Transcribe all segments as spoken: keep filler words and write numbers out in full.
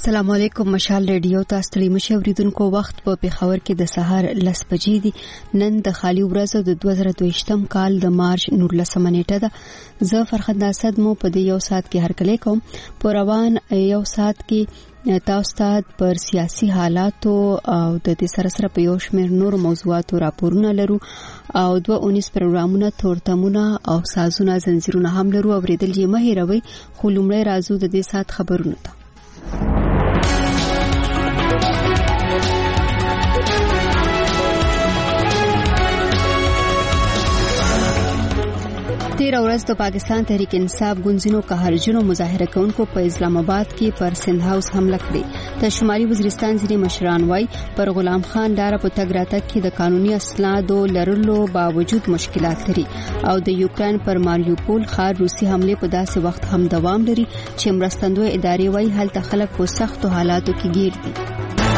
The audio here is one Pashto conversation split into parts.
السلام علیکم. مشال ریډیو تاسو ته مشه اوریدونکو وخت په پیښور کې د سهار لس بجې دي. نن د خالي ورځ د دوه زره دوه کال د مارچ نولسمه نیټه ده. زه فرخت ناسد مو په دې یو ساعت کې هرکلی کوم. په روان یو ساعت کې تاسو ته پر سیاسي حالاتو او د دې سره سره په یو شمېر نور موضوعاتو راپورونه لرو او دوه اونیس پروګرامونه تورتمونه او سازونه زنجیرونه هم لرو. اوریدل یې مه هېروئ. خو لومړی راځو د دې ساعت خبرونه ته. تیر ورځ د پاکستان تحریک انصاف ګوندونو قهرجنو مظاهره کوونکو په اسلام آباد کې پر سند هاوس حمله کړې. د شمالي وزیرستان ځینې مشران وایي پر غلام خان لاره په تګ راتګ کې د قانوني اسنادو لرلو باوجود مشکلات لري او د یوکرين پر ماریوپول ښار روسي حمله په داسې وخت هم دوام لري چې مرستندوی ادارې وایي هلته خلک په سختو حالاتو کې ګیر دي.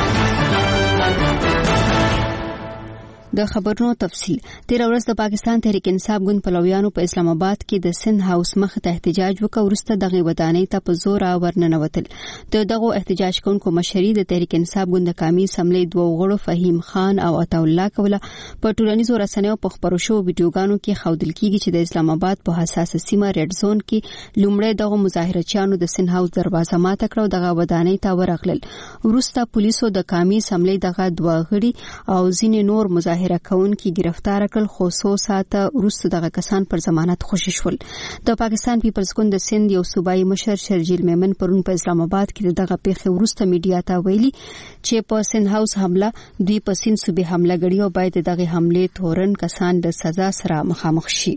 د خبرونو تفصیل. تیر ورځ د پاکستان تحریک انصاف ګوند پلویانو په اسلام آباد کې د سند هاوس مخ ته احتجاج وکړ. ورسته دغه ودانۍ ته په زور ورننوتل. د دغه احتجاج کوونکو مشري د تحریک انصاف ګوند قومي اسمبلی دوه غړو فهیم خان او عطا الله کوله. په ټولنیزو رسنیو په خبرو شو ویډیوګانو کې ښودل کیږي چې د اسلام آباد په حساسه سیمه ریډ زون کې لومړی دغه مظاهرچیانو د سند هاوس دروازه ماته کړه او دغه ودانۍ ته ورغلل. ورسته پولیسو د قومي اسمبلی دغه دوه غړي او ځینې نور مظاهر راکون کی گرفتار کړل. خو څو ساعته وروسته دغه کسان پر ضمانت خوشی شول. د پاکستان پیپلز ګوند د سند یو صوبایي مشر شرجیل میمن پرون په اسلام آباد کې دغه پیښه وروسته میډیا ته ویلي چې په سند هاوس حمله دوی په سند صوبې حمله غړي او باید دغه حمله تورن کسان د سزا سره مخامخ شي.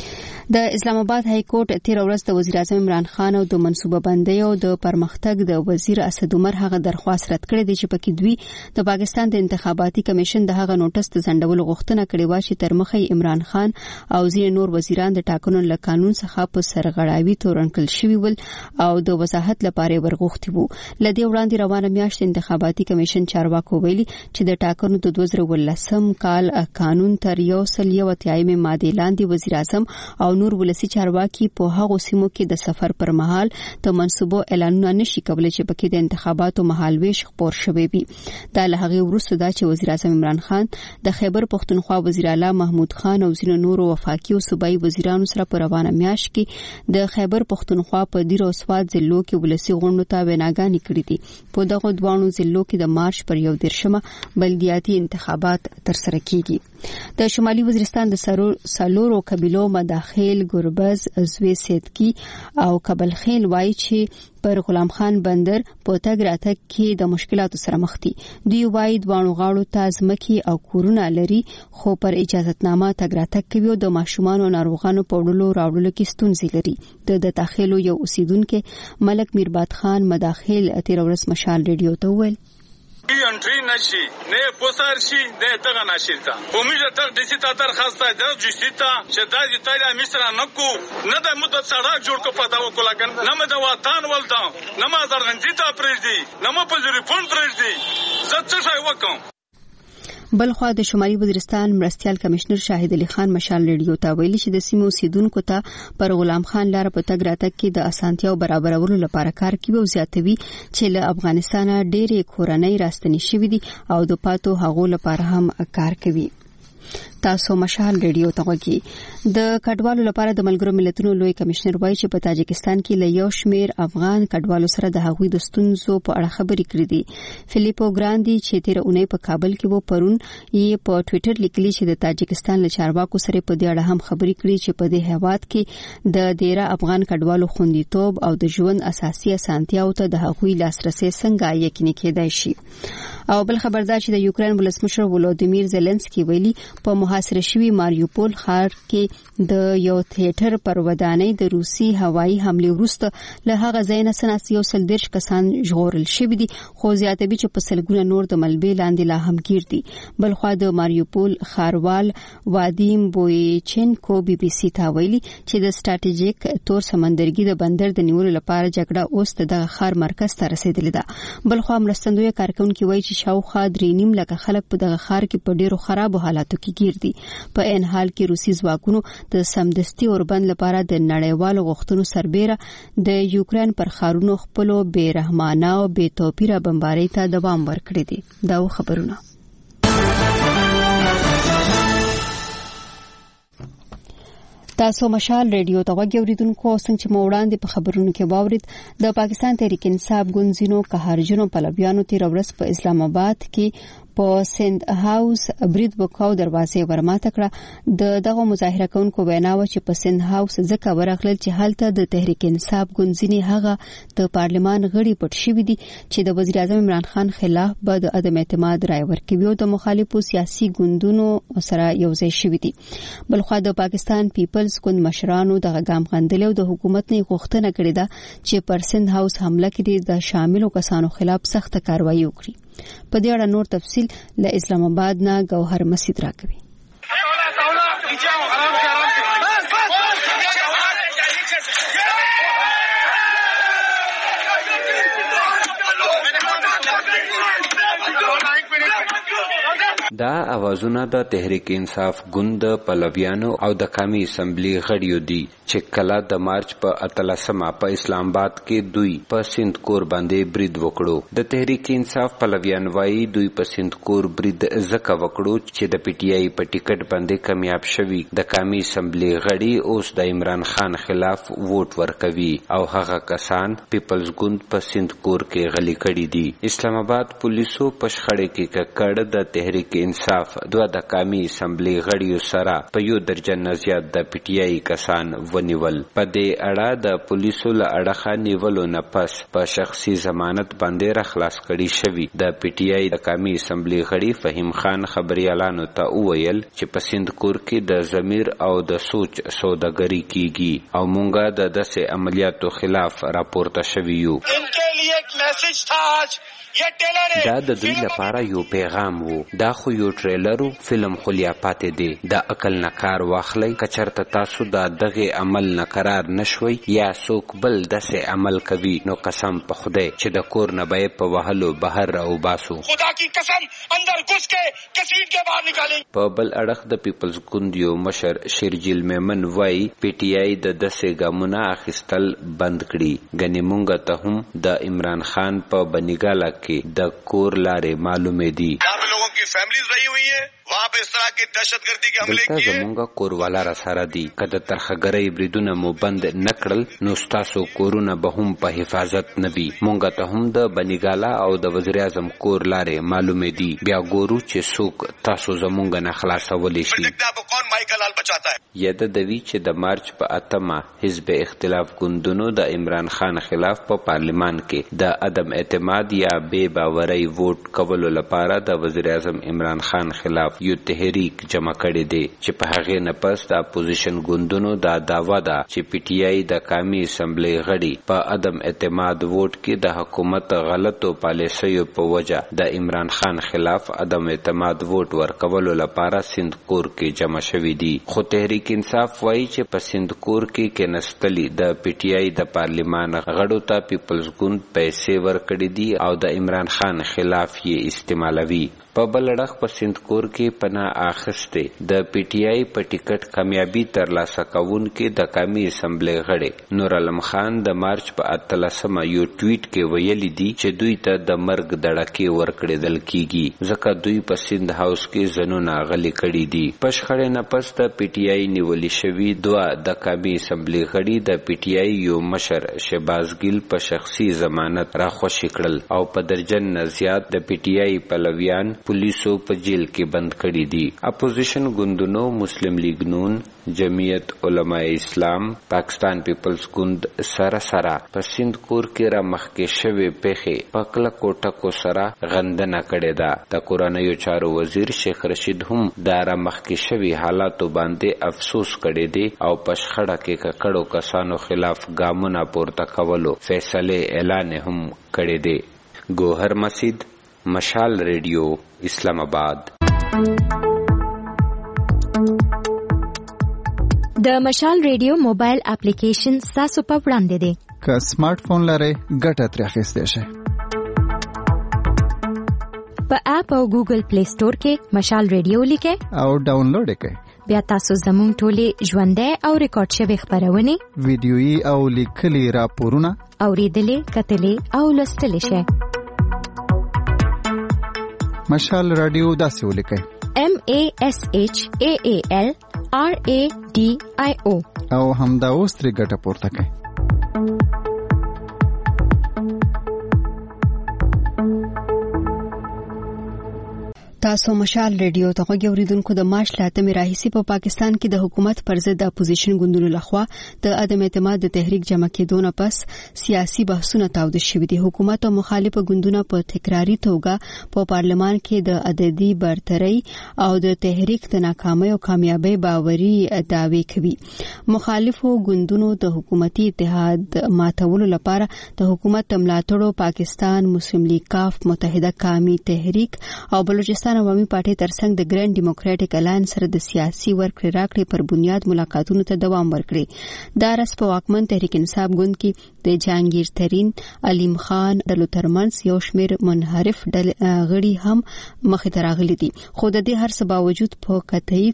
د اسلام آباد های کورټ تیر ورځ د وزیر اعظم عمران خان او د منصوبه بندۍ او د پرمختګ د وزیر اسد عمر هغه درخواست رد کړی دی چې پکې دوی د پاکستان د انتخاباتي کمیشن د هغه نوټس ته ځنډول غوښتنه کړې و چې تر مخه عمران خان او ځینې نور وزیران د ټاکنو له قانون څخه په سرغړاوي تورنکل شوي ول او د وضاحت لپاره ورغوښتي وو. لدې وړاندې روانه میاشت انتخاباتي کمیشن چارواکو ویلي چې د ټاکنو د دوه زره ولسم کال قانون تر یو سل یو اتیایمه ماده لاندې وزیر اعظم او نور ولسی چارواکي په هغو سیمو کې د سفر پر مهال د منصوبو اعلانونه نشي کولای چې پکې د انتخاباتو مهالويش خبر شوي وي. دا له هغه وروسته دا چې وزیر اعظم عمران خان د خیبر پختونخوا وزیر اعلی محمود خان او ځینو نورو وفاقي او صوبایي وزیرانو سره په روانه میاشت کې د خیبر پختونخوا په دیر او سواد ضلعو کې ولسی غونډو ته ویناګانې کړې دي. په دغه دوانو ضلعو کې د مارچ پر یو دیرشمه بلدیاتي انتخابات ترسره کیږي. د شمالي وزیرستان د سالورو قبیلو مداخل ګربز زوی سیدکی او کابل خیل وایي چې پر غلام خان بندر په تګ راتګ کې د مشکلاتو سره مخ دي. دوی وایي دوانو غاړو ته ځمکې او کورونه لري خو پر اجازهتنامه تګ راتګ کوي او د ماشومان او ناروغانو په وړلو راوړلو کې ستونزې لري. د داخلو یو اوسیدونکو ملک میرباد خان مداخل تیر ورځ مشال ریډیو ته وویل انټری نشي نه پوسار شي نه دغه نشیتا کومه تر د سیتا درخواست ده جسیتا چې د ایتالیا مصر نه کو نه د مدت سره جوړ کو پتا وکړه نه مده وطن ولدا نه ما زرغنجیتا پرېږدي نه ما په ریفون پرېږدي زه څه شای وکم. بلخوا د شمالي وزیرستان مرستيال کمشنر شاهد علي خان مشال ریډیو ته ویلي چې د سیمو اوسیدونکو ته پر غلام خان لاره په تګ راتګ کې د اسانتیاو برابرولو لپاره کار کوي او زیاتوي چې له افغانستان ډېرې کورنۍ راستنې شوې دي او د پاتو هغو لپاره هم کار کوي. تاسو مشال ریډیو ته وګورئ. د کډوالو لپاره د ملګرو ملتونو لوی کمشنر وایي چې په تاجکستان کې له یو شمیر افغان کډوالو سره د هغوی د ستونزو په اړه خبرې کړې دي. فلیپو ګراندي چې تیر اونۍ په کابل کې وو پرون یې په ټوئیټر لیکلي چې د تاجکستان له چارواکو سره په دې اړه هم خبرې کړې چې په دې هیواد کې د ډیره افغان کډوالو خوندیتوب او د ژوند اساسي اسانتیاو ته د هغوی لاسرسي څنګه یقیني کېدای شي. او بل خبردار چې د یوکرين ولسمشر ولودیمیر زيلنسکي ویلي په محاصره شوی ماریوپول ښار کې د یو تھیټر پر ودانۍ د روسي هوایي حمله وروسته له هغه ځای نه سناس یو سل دیرش کسان ژغورل شوي دي خو زیاتوي چې په سلګونه نور د ملبې لاندې لا هم گیر دي. بلخوا د ماریوپول ښاروال وادیم بویچنکو بي بي سي ته ویلي چې د سټریټیژیک تور سمندرګي د بندر د نیولو لپاره جګړه اوس د ښار مرکز ته رسیدلې ده. بلخوا مرستندوی کارکونکو وایي چې شاوخوا درې نیم لکه خلک په دغه ښار کې په ډیرو خرابو حالاتو کې گیر دي. په ان حال کې روسي ځواکونو د سمدستي اوربند لپاره د نړیوالو غوښتنو سربېره د یوکرين پر ښارونو خپل بې رحمانه او بې توپیره بمبارۍ ته دوام ورکړی دی. دا خبرونه تاسو مشال ریډیو ته غوږ اوریدونکو څنګه چې مو وړاندې په خبرونو کې واورید د پاکستان تحریک انصاف ګوندزینو قهرجنو پلویانو تیر ورځ په اسلام آباد کې په سند هاوس برید وکاو دروازې ورماته کړه. د دغه مظاهره کوونکو ویناوه چې په سند هاوس ځکه ورغلل چې هلته د تحریک انصاف ګوندزینې هغه د پارلمان غړي پټ شوی دي چې د وزیر اعظم عمران خان خلاف به د عدم اعتماد رائے ورکوي او د مخالفو سیاسي ګوندونو سره یوځای شوی دي. بلخو د پاکستان پیپلز ګوند مشرانو دغه ګام غندل او د حکومت نه غوښتنه کړې ده چې پر سند هاوس حمله کړي د شاملو کسانو خلاف سخت کاروایی وکړي. په دې اړه نور تفصيل له اسلام آباد نه گوهر مسعود راکوي. دا اوازونه د تحریک انصاف ګوند پلویانو او د قومي اسمبلی غړیو دي چې کله د مارچ په اتلسمه په اسلام آباد کې دوی په سند کور باندې برید وکړو. د تحریک انصاف پلویان وايي دوی په سند کور برید زکه وکړو چې د پی ټی آی په ټیکټ باندې کامیاب شوي د قومي اسمبلی غړي اوس د عمران خان خلاف ووټ ورکوي او هغه کسان پیپلز ګوند په سند کور کې غلي کړي دي. اسلام آباد پولیسو په شخړه کې ککړ د تحریک انصاف دوه د قومي اسمبلی غړیو سره په یو درجن زیات د پی ټی آی کسان ونیول. په دې اړه د پولیسو له اړخه نیولو نه پس په شخصي ضمانت باندې را خلاص کړي شوی. د پی ټی آی د قومي اسمبلی غړي فهیم خان خبريالانو ته وویل چې په سند کور کې د ضمیر او د سوچ سوداګری کیږي او مونږه د داسې عملیاتو خلاف راپورته شوی یو. دا د دوی لپاره یو پیغام وو. دا خو یو ټریلر فلم خو لیا پاتې دی. د عقل نه کار واخلئ. کچرته تاسو دا دغه عمل نه قرار نشوي یا څوک بل داسې عمل کوي نو قسم په خدای چې د کور نه به په وهلو بهر راو باسو. خدا کی قسم اندر گھس کے کثیر کے باہر نکالیں. په بل اړخ د پیپلز ګوند یو مشر شیرجیل میمن وای پی ټی آی د داسې ګامونه اخیستل بند کړي. غنی مونږ ته هم د عمران خان په بنګاله کې د کور لارې معلومې دي. فیملیز رہی ہوئی ہیں وہاں پہ اس طرح کی دہشت گردی کے حملے کیے. زمونږه کوروالا را سره دي. کله ترخګرۍ بریدونه مو بند نکړل نو تاسو کورونه به هم په حفاظت نبي. مونږ ته هم د بنګالا او د وزیر اعظم کور لارې معلومې دي. بیا ګورو چې څوک تاسو زمونږ نه خلاصولی شي. یاد دوی چې د مارچ په اتمه حزب اختلاف ګوندونو د عمران خان خلاف په پارلمان کې د عدم اعتماد یا بے باورۍ ووټ کولو لپاره د وزیر اعظم عمران خان خلاف یو تحریک جمع کړی دی چې په هغه نه پس د اپوزیشن ګوندونو دا داوا ده چې پی ټی آی د قومي اسمبلی غړي په عدم اعتماد ووټ کې د حکومت غلطو پالیسیو په وجه د عمران خان خلاف عدم اعتماد ووټ ورکولو لپاره سند کور کې جمع شوی دي. خو تحریک انصاف وایي چې په سند کور کې کېنستلي د پی ټی آی د پارلمان غړو ته پیپلز ګوند پیسې ورکړي دي او د عمران خان خلاف یې استعمالوي. په بل اړخ په سند کور کې پناه اخیسته د پی ټی آی په ټیکټ کامیابی ترلاسه کوونکې د قومي اسمبلی غړي نور علم خان د مارچ په اتلسمه یو ټویټ کې ویلي دي چې دوی ته د مرګ دړکې ورکړل کیږي ځکه دوی په سند هاوس کې زنونه غلي کړي دي. په شخړې نه پس د پی ټی آی نیولې شوی دوه د قومي اسمبلی غړي د پی ټی آی یو مشر شهباز ګیل په شخصي ضمانت راخوشي کړل او په درجن نه زیات د پی ټی آی پلویان پولیسو په جیل کې بند کړي دي. اپوزیشن ګوندونو مسلم لیگ نون، جمعیت علماء اسلام، پاکستان پیپلز ګوند سره سره په سند کور کې را مخکې شوی پیښې په کلکو ټکو سره غندنه کړې ده. د کورنیو چارو وزیر شیخ رشید هم دا را مخکې شوی حالاتو باندې افسوس کړی دی او په شخړه کې ککړو کسانو خلاف ګامونه پورته کولو فیصله اعلان هم کړی دی. گوهر مسعود، مشال ریډیو، اسلام آباد. د مشال ریډیو موبایل اپلیکیشن تاسو په وړاندې دی. که سمارټ فون لرئ ګټه ترې اخیستی شئ. په اپ او ګوګل پلی سٹور کې مشال ریډیو لیکئ او ډاونلوډ کړئ. بیا تاسو زموږ ټولې ژوندۍ او ریکارډ شوی خبرونه ویډیويي او لیکلي راپورونه اوریدلې کتلې او لوستلې شئ. مشال رادیو داسې ولیکئ: M A S H A A L R A D I O او همدا اوس ترې ګټه پورته کړئ. تاسو مشال ریډیو ته غوږی اوریدونکو. د مارچ لاتمې راهیسې په پاکستان کې د حکومت پر ضد د اپوزیشن ګوندونو لخوا د عدم اعتماد د تحریک جمع کېدو نه پس سیاسي بحثونه تاوده شوي دي. حکومت او مخالف ګوندونه په تکراری توګه په پارلمان کې د عددي برتري او د تحریک د ناکامۍ او کامیابی باوري دعوی کوي. مخالفو ګوندونو د حکومتي اتحاد ماتولو لپاره د حکومت ملاتړو پاکستان مسلم لیگ کاف متحده قومي تحریک او بلوچستان عوامي پارټي ترڅنګ د ګرینډ ډیموکراټک الاینس سره د سیاسي ورکړې راکړې پر بنیاد ملاقاتونو ته دوام ورکړي. دا رس په واکمن تحریک انصاف ګوند کې د جهانگیر ترین علیم خان ډلو ترمنځ یو شمېر منحرف غړي هم مخې ته راغلي دي. خو د دې هر څه باوجود په قطعي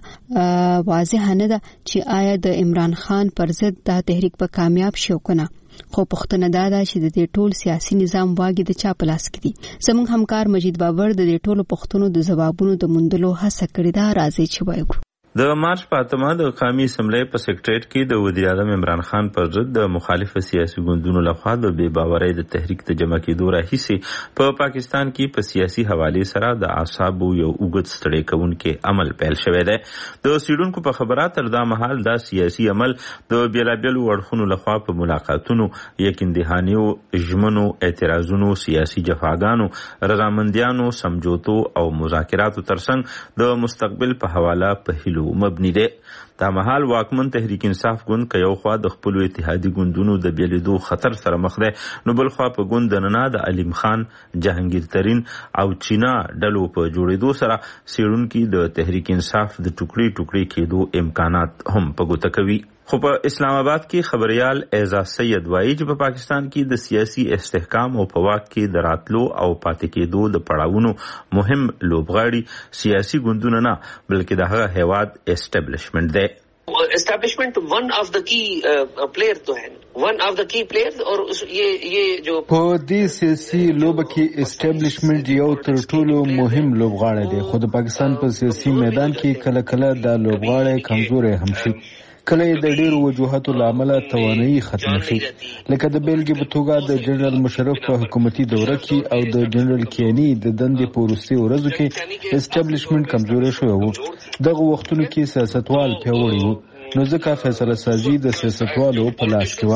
توګه واضح نه ده چې آیا د عمران خان پر ضد دا تحریک به کامیاب شي او کنه. خو پښتنه دا ده چې د دې ټول سیاسي نظام واګي د چا په لاس کې دي. زموږ همکار مجید بابر د دې ټولو پښتنو د جوابونو د موندلو هڅه کړې ده. راځي چې وایو. د مارچ په اتمه د قومي اسمبلی په سیکریټریټ کې د وزیر اعظم عمران خان پر ضد د مخالف سیاسي ګوندونو لخوا د بې باورۍ د تحریک د جمع کېدو راهیسې په پاکستان کې په سیاسي حواله سره د اعصابو یو اوږد ستړی کوونکی عمل پیل شوی دی. د سیډونکو په خبره تر دا مهال دا سیاسي عمل د بیلابیلو اړخونو لخوا په ملاقاتونو، یقیندهانیو، ژمنو، اعتراضونو، سیاسي جفاګانو، رضامندیانو، سمجوتو او مذاکراتو ترڅنګ د مستقبل په حواله په هیلو مبني دی. دا مهال واکمن تحریک انصاف ګوند که یو خوا د خپلو اتحادي ګوندونو د بیلیدو خطر سره مخ دی، نو بل خوا په ګوند دننه د علیم خان، جهانگیر ترین او چینا ډلو په جوړېدو سره څېړونکي د تحریک انصاف د ټوکړي ټوکړي کېدو امکانات هم په ګوته کوي. خو په اسلام آباد کې خبريال اعزاز سید وایي چې په پاکستان کې د سیاسي استحکام او په واک کې د راتلو او پاتې کېدو د پړاوونو مهم لوبغاړي سیاسي ګوندونه نه بلکې د هغه هیواد اسټابلیشمنت دی. اسٹیبلشمنٹ ون آف دا کی پلیئر تو ہے ون آف دا کی پلیئر اور یہ یہ جو په دې سیاسي لوبه کې اسټابلیشمنت یو تر ټولو مهم لوبغاړی دی. خو د پاکستان په سیاسي میدان کې کله کله دا لوبغاړی کمزوري هم شي، کله د ډیرو وجوهاتو لامل توانایي ختم شي. لکه د بیلګې په توګه د جنرال مشرف په حکومتي دوره کې او د جنرال کینی د دندې په وروستي ورځو کې اسټابلیشمنت کمزوري شوی و. دغه وختونو کې سیاستوال پیاوړي وو، نو ځکه فیصله سازي د سیاستوالو په لاس کې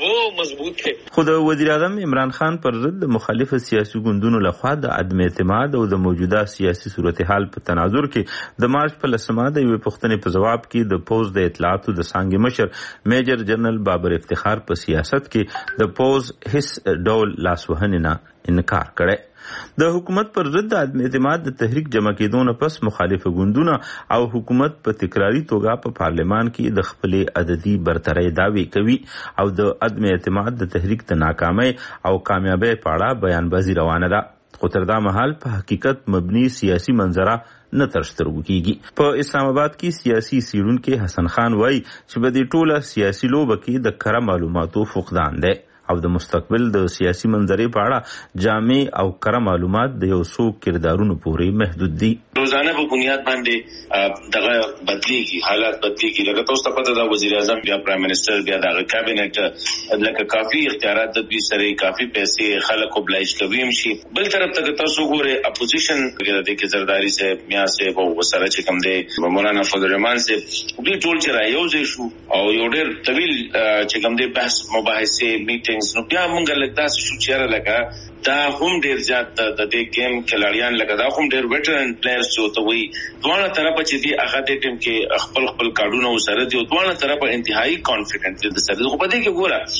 و. خو د وزیر اعظم عمران خان پر ضد د مخالف سیاسي ګوندونو لخوا د عدم اعتماد او د موجوده سیاسي صورتحال په تناظر کې د مارچ په لسمه د یوې پوښتنې په ځواب کې د پوز د اطلاعاتو د څانګې مشر میجر جنرال بابر افتخار په سیاست کې د پوز هیڅ ډول لاسوهنې نه انکار کړی. د حکومت پر ضد د عدم اعتماد د تحریک جمع کېدو نه پس مخالف ګوندونه او حکومت په تکراری توګه په پارلمان کې د خپلې عددي برترۍ دعوی کوي او د عدم اعتماد د تحریک د ناکامۍ او کامیابۍ په اړه بیانبازي روانه ده. خو تر دا مهال په حقیقت مبني سیاسي منظره نه تر سترګو کیږي. په اسلام آباد کې سیاسي څېړونکی حسن خان وایي چې په دې ټوله سیاسي لوبه کې د کره معلوماتو فقدان دی او د مستقبل د سیاسي منظرې په اړه جامع او کره معلومات د یو څو کردارونو پورې محدود دي. روزانه په بنیاد باندې دغه بدلیږي، حالات بدلیږي. لکه تاسو ته پته ده وزیر اعظم بیا پرایم منسٹر بیا دغه کابینټ لکه کافي اختیارات د دوی سره کافي پیسې خلک اوبلایج کوي هم شي. بل طرف ته تاسو ګوره اپوزیشن کې د کې زرداری سه میا سه په وسره چې کوم دی مولانا فضل الرحمن سه دوی ټول چې رايوځي شو او یو ډېر طویل چې کوم دی بحث مباحثه میټینګز نو بیا مونږ لکه تاسو شو چیرې لکه دا هم ډیر زیات د دې گیم کلاړیان لکه دا هم ډیر ویټرن پلیئرز جو ته وي دوه طرفه چې دی هغه د ټیم کې خپل خپل کارډونه وسره دي او دوه طرفه انتهایی کانفیډنٹ دي د سره خو په دې کې ګوره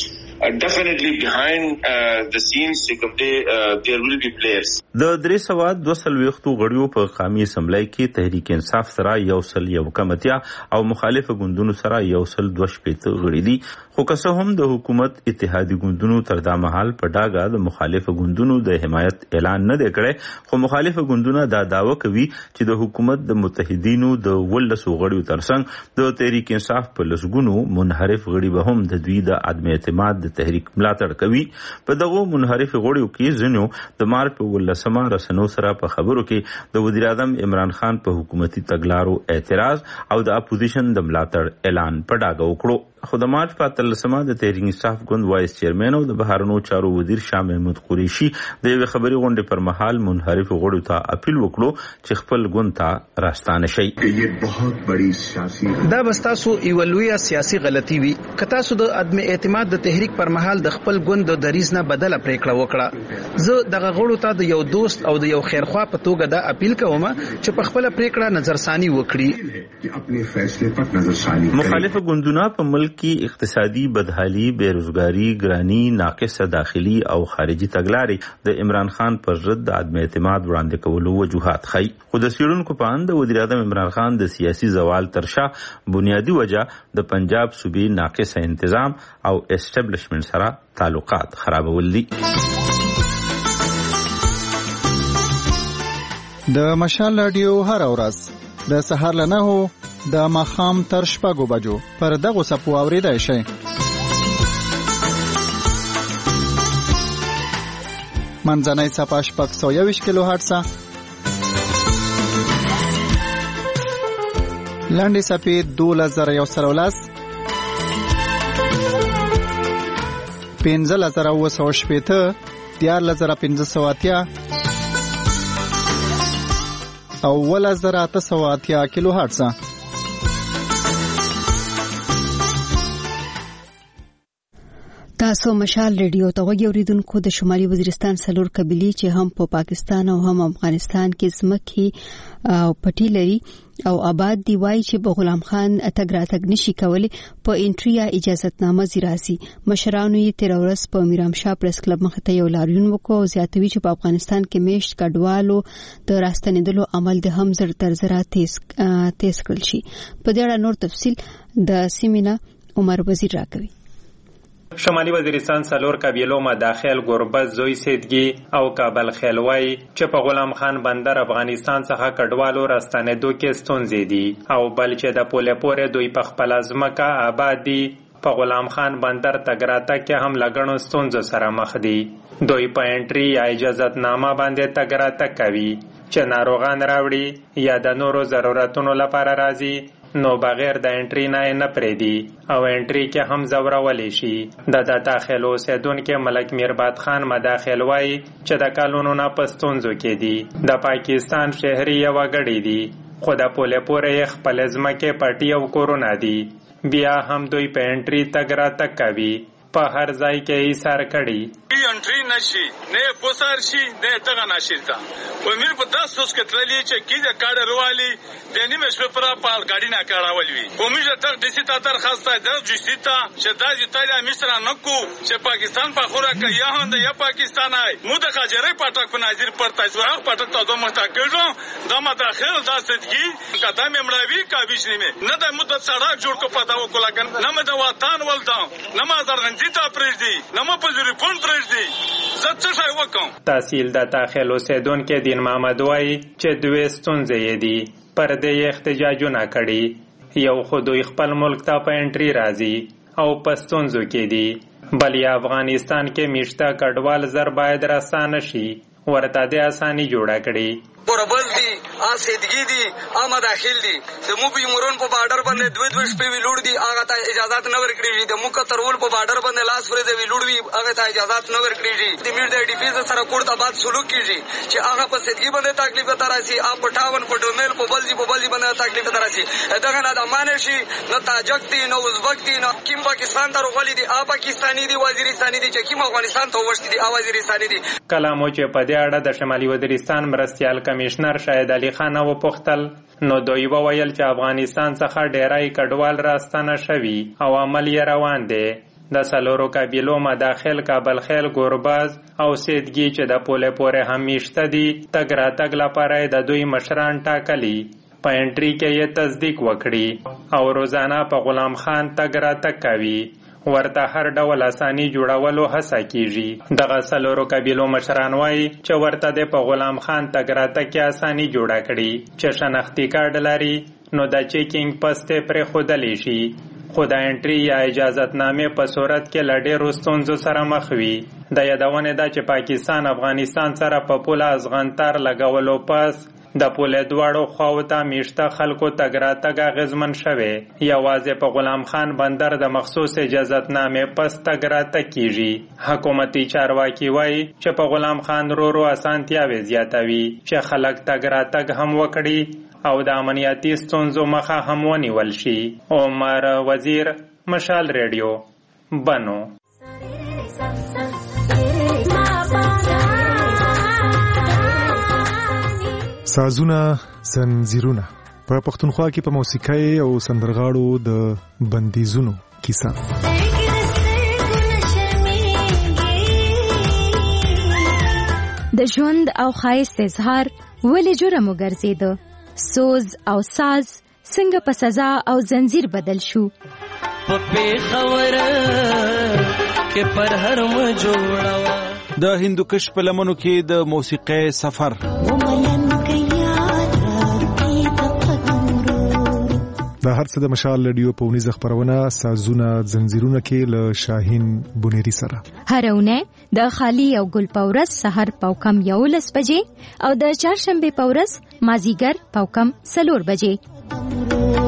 definitely behind uh, the scenes uh, there will be players. د درې سوه دوه څلوېښتو غړیو په قومي اسمبلی کې تحریک انصاف سره یو سل یو کمتیا او مخالفه ګوندونو سره یو سل دوه شپېته غړي دي، خو که څه هم د حکومت اتحادي ګوندونو تر دا مهال په ډاګه د مخالفه ګوندونو د حمایت اعلان نه دی کړی، خو مخالفه ګوندونه دا دعوه کوي چې د حکومت د متحدینو د ولسو غړیو ترڅنګ د تحریک انصاف په لسګونو منحرف غړي به هم د دوی د عدم اعتماد د تحریک ملاتړ کوي. په دغه منحرف غړیو کې ځینو د مارچ په ولسمه رسنیو سره په خبرو کې د وزیر اعظم عمران خان په حکومتي تګلارو اعتراض او د اپوزیشن د ملاتړ اعلان په ډاګه وکړو. خو د مارچ په اتلسمه د تحریک انصاف ګوند وایس چیرمن او د بهرنیو چارو وزیر شاه محمود قریشي د یوې خبري غونډې پر مهال منحرف غړو ته اپیل وکړو چې خپل ګوند ته راستانه شي. دا بستاسو ایولویا سیاسي غلطي وي. کتا سو د عدم اعتماد د تحریک پر مهال د خپل ګوند د دریز نه بدله پریکړه وکړه. زه دغه غړو ته د یو دوست او د یو خیرخوا په توګه دا اپیل کوم چې په خپل پریکړه نظرثانی وکړي. مخالف ګوندونه په ملک کې اقتصادي بدحالي، بیروزګاری، ګرانی، ناقصه داخلي او خارجي تګلارې د عمران خان پر ضد د عدم اعتماد وړاندې کولو وجوهات ښيي. خو د څېړونکو په اند د وزیر اعظم عمران خان د سیاسي زوال تر شا بنیادی وجه د پنجاب صوبې ناقصه انتظام او اسټابلیشمنت سره تعلقات خرابول دي. د مشال رادیو هر ورځ د سهار له نهو د ماښام تر شپږو بجو پر دغو څپو اورېدای شئ. منځنۍ څپه شپږ سوه یوویشت کیلو هرټزه، لنډې څپې دولس زره یو سل او لس، پنځلس زره اووه سوه شپېته، دیارلس زره پنځه سوه اتیا او اوولس زره اته سوه اتیا کیلو هرټزه. تاسو مشال ریډیو ته غوږی اوریدونکو. د شمالي وزیرستان څلور قبیلې چې هم په پاکستان او هم افغانستان کې ځمکې او پټي لري او آباد دی، وایي چې په غلام خان اتګ راتګ نشي کولی په انټري یا اجازتنامه زیراسي. مشرانو یې تیر ورځ په میرام شاه پریس کلب مخ ته یو لاریون وکړ او زیاتوي چې په افغانستان کې میشت کډوالو د راستنیدلو عمل د هم زر تر زره تیز تیز کړل شي. په دې اړه نور تفصیل د سیمینا عمر وزیر راکوي. شمالي وزیرستان څلور قبیلو مداخل ګربز، زوی سیدګي او کابل خیلوای چې په غلام خان بندر افغانستان څخه کډوالو راستنېدو کې ستونزې دي او بل چې د پوله پورې دوی په خپل ځمکه آباد دي. په غلام خان بندر تګ راتګ کې هم لګڼو ستونزو سره مخ دي. دوی په انټري یا اجازتنامه باندې تګ راتګ کوي چې ناروغان راوړي یا د نورو ضرورتونو لپاره راځي، نو بغیر د انټری نه نه پریدي او انټری کې هم زورولې شي. د داخل اوسیدونکو ملک میرباد خان مداخل وای چې د کالونو نه پستونزو کې دي. د پاکستان شهري یو غړي دي، خو د پوله پورې خپل ځمکه پټي او کورونا دي، بیا هم دوی په انټری تګ راتګ کوي. په هر ځای کې یې سر کړي انټری نشي نه پوسار شي نه تګ نشیلتا و میر په تاسو کې تللی چې کیده کار روالي د نیمه شپه پر پال ګاډي نه کاراول وی کومه تر د سیتا تر خاصه د جسیتا چې د ایتالیا مصر نکو چې پاکستان په خوره کې یا هند یا پاکستان آی مو د خاجره پټک په نظر پر تاسو پټک ته دوه متکړو د مداخل د سدګي قدم امراوي کابیش نیمه نه د مدت سړک جوړ کو پتا و کولاګن نه مد وطن ولدا نه ما درنځي ته پرېږدي نه مو په زری فون پرېږدي تحصیل د داخل اوسیدونکو دین محمد وای چې دوی ستونزې دي پر دې احتجاجونه کړي. یو خو دوی خپل ملک ته په انټری راځي او په ستونزو کې دي، بل یا افغانستان کې میشته کډوال زر باید راسانه شي، ورته د اساني جوړه کړي. پربل دي ا سیدګي دي ا مداخل دي زمو په مورون په بارډر باندې دوه دوه شپې ویلوړ دي هغه ته اجازه نه ورکړي دي. مو کترول په بارډر باندې لاس ورې دی ویلوړ وی هغه ته اجازه نه ورکړي دي. د میر د ډي پی سره کوړ ته بعد سلوک کیږي چې هغه په سیدګي باندې تکلیف تراسي ا پټاون په ډومل په بلځي په بلځي باندې تکلیف تراسي. دغه نه د مانشي نه تاجک دي نه ازبک دي نه کیم پاکستان ته روغلي دي ا پاکستاني دي وزیرستاني دي چې کیم افغانستان ته وشتي دي ا وزیرستاني دي. کلامو چې په دې اړه د شمالي وزیرستان مرستيال کمشنر شاهد علي خان او پختل نو دوی وویل چې افغانستان څخه ډیرای کډوال راستانه شوي او عمل یې روان دی. د سلورو قبیلو مداخل کابل خیل ګورباز او سیدګي چې د پولې پورې هم میشته دي تګ راتګ لپاره د دوی مشران ټاکلي په انټري کې یې تصدیق وکړي او روزانه په غلام خان تګ راتګ کوي ورته هر ډول اساني جوړولو هڅه کیږي دغه سلورو قبیلو مشران وایي چې ورته د په غلام خان تګ راتګ کې اساني جوړه کړي چې شناختی کارت لري نو د چیکینګ پسته پر خودلی شي خو د انټري یا اجازتنامې په صورت کې له ډېرو ستونزو سره مخ وي د یادونې ده چې پاکستان افغانستان سره په پوله ازغنتار لګولو پس د پولې دواړو خواو ته میشته خلکو تګ راتګ اغېزمن شوی یوازې په غلام خان بندر د مخصوص اجازتنامې پس تګ راتګ کیږي حکومتي چارواکي وایي چې په غلام خان رو رو اسانتیاوې زیاتوي چې خلک تګ راتګ هم وکړي او د امنیتي ستونزو مخه هم ونیول شي عمر وزیر مشال ریډیو بنو سازونه زنجیرونه په پښتونخوا کې په موسیقۍ او سندرغاړو د بندیزونو کیسه د ژوند او ښایست اظهار ولې جرم وګرځیده سوز او ساز څنګه په سزا او زنجیر بدل شو په پیښور کې پر هر م جوړوا د هندوکش په لمنو کې د موسیقۍ سفر دا هر څه د مشال رادیو په ونیزه خبرونه سازونه زنجیرونه کې له شاهین بونيري سره هرونه د خالی او ګل پورس سحر پاوکم یولس بجې او د چهارشنبه پورس مازیګر پاوکم سلور بجې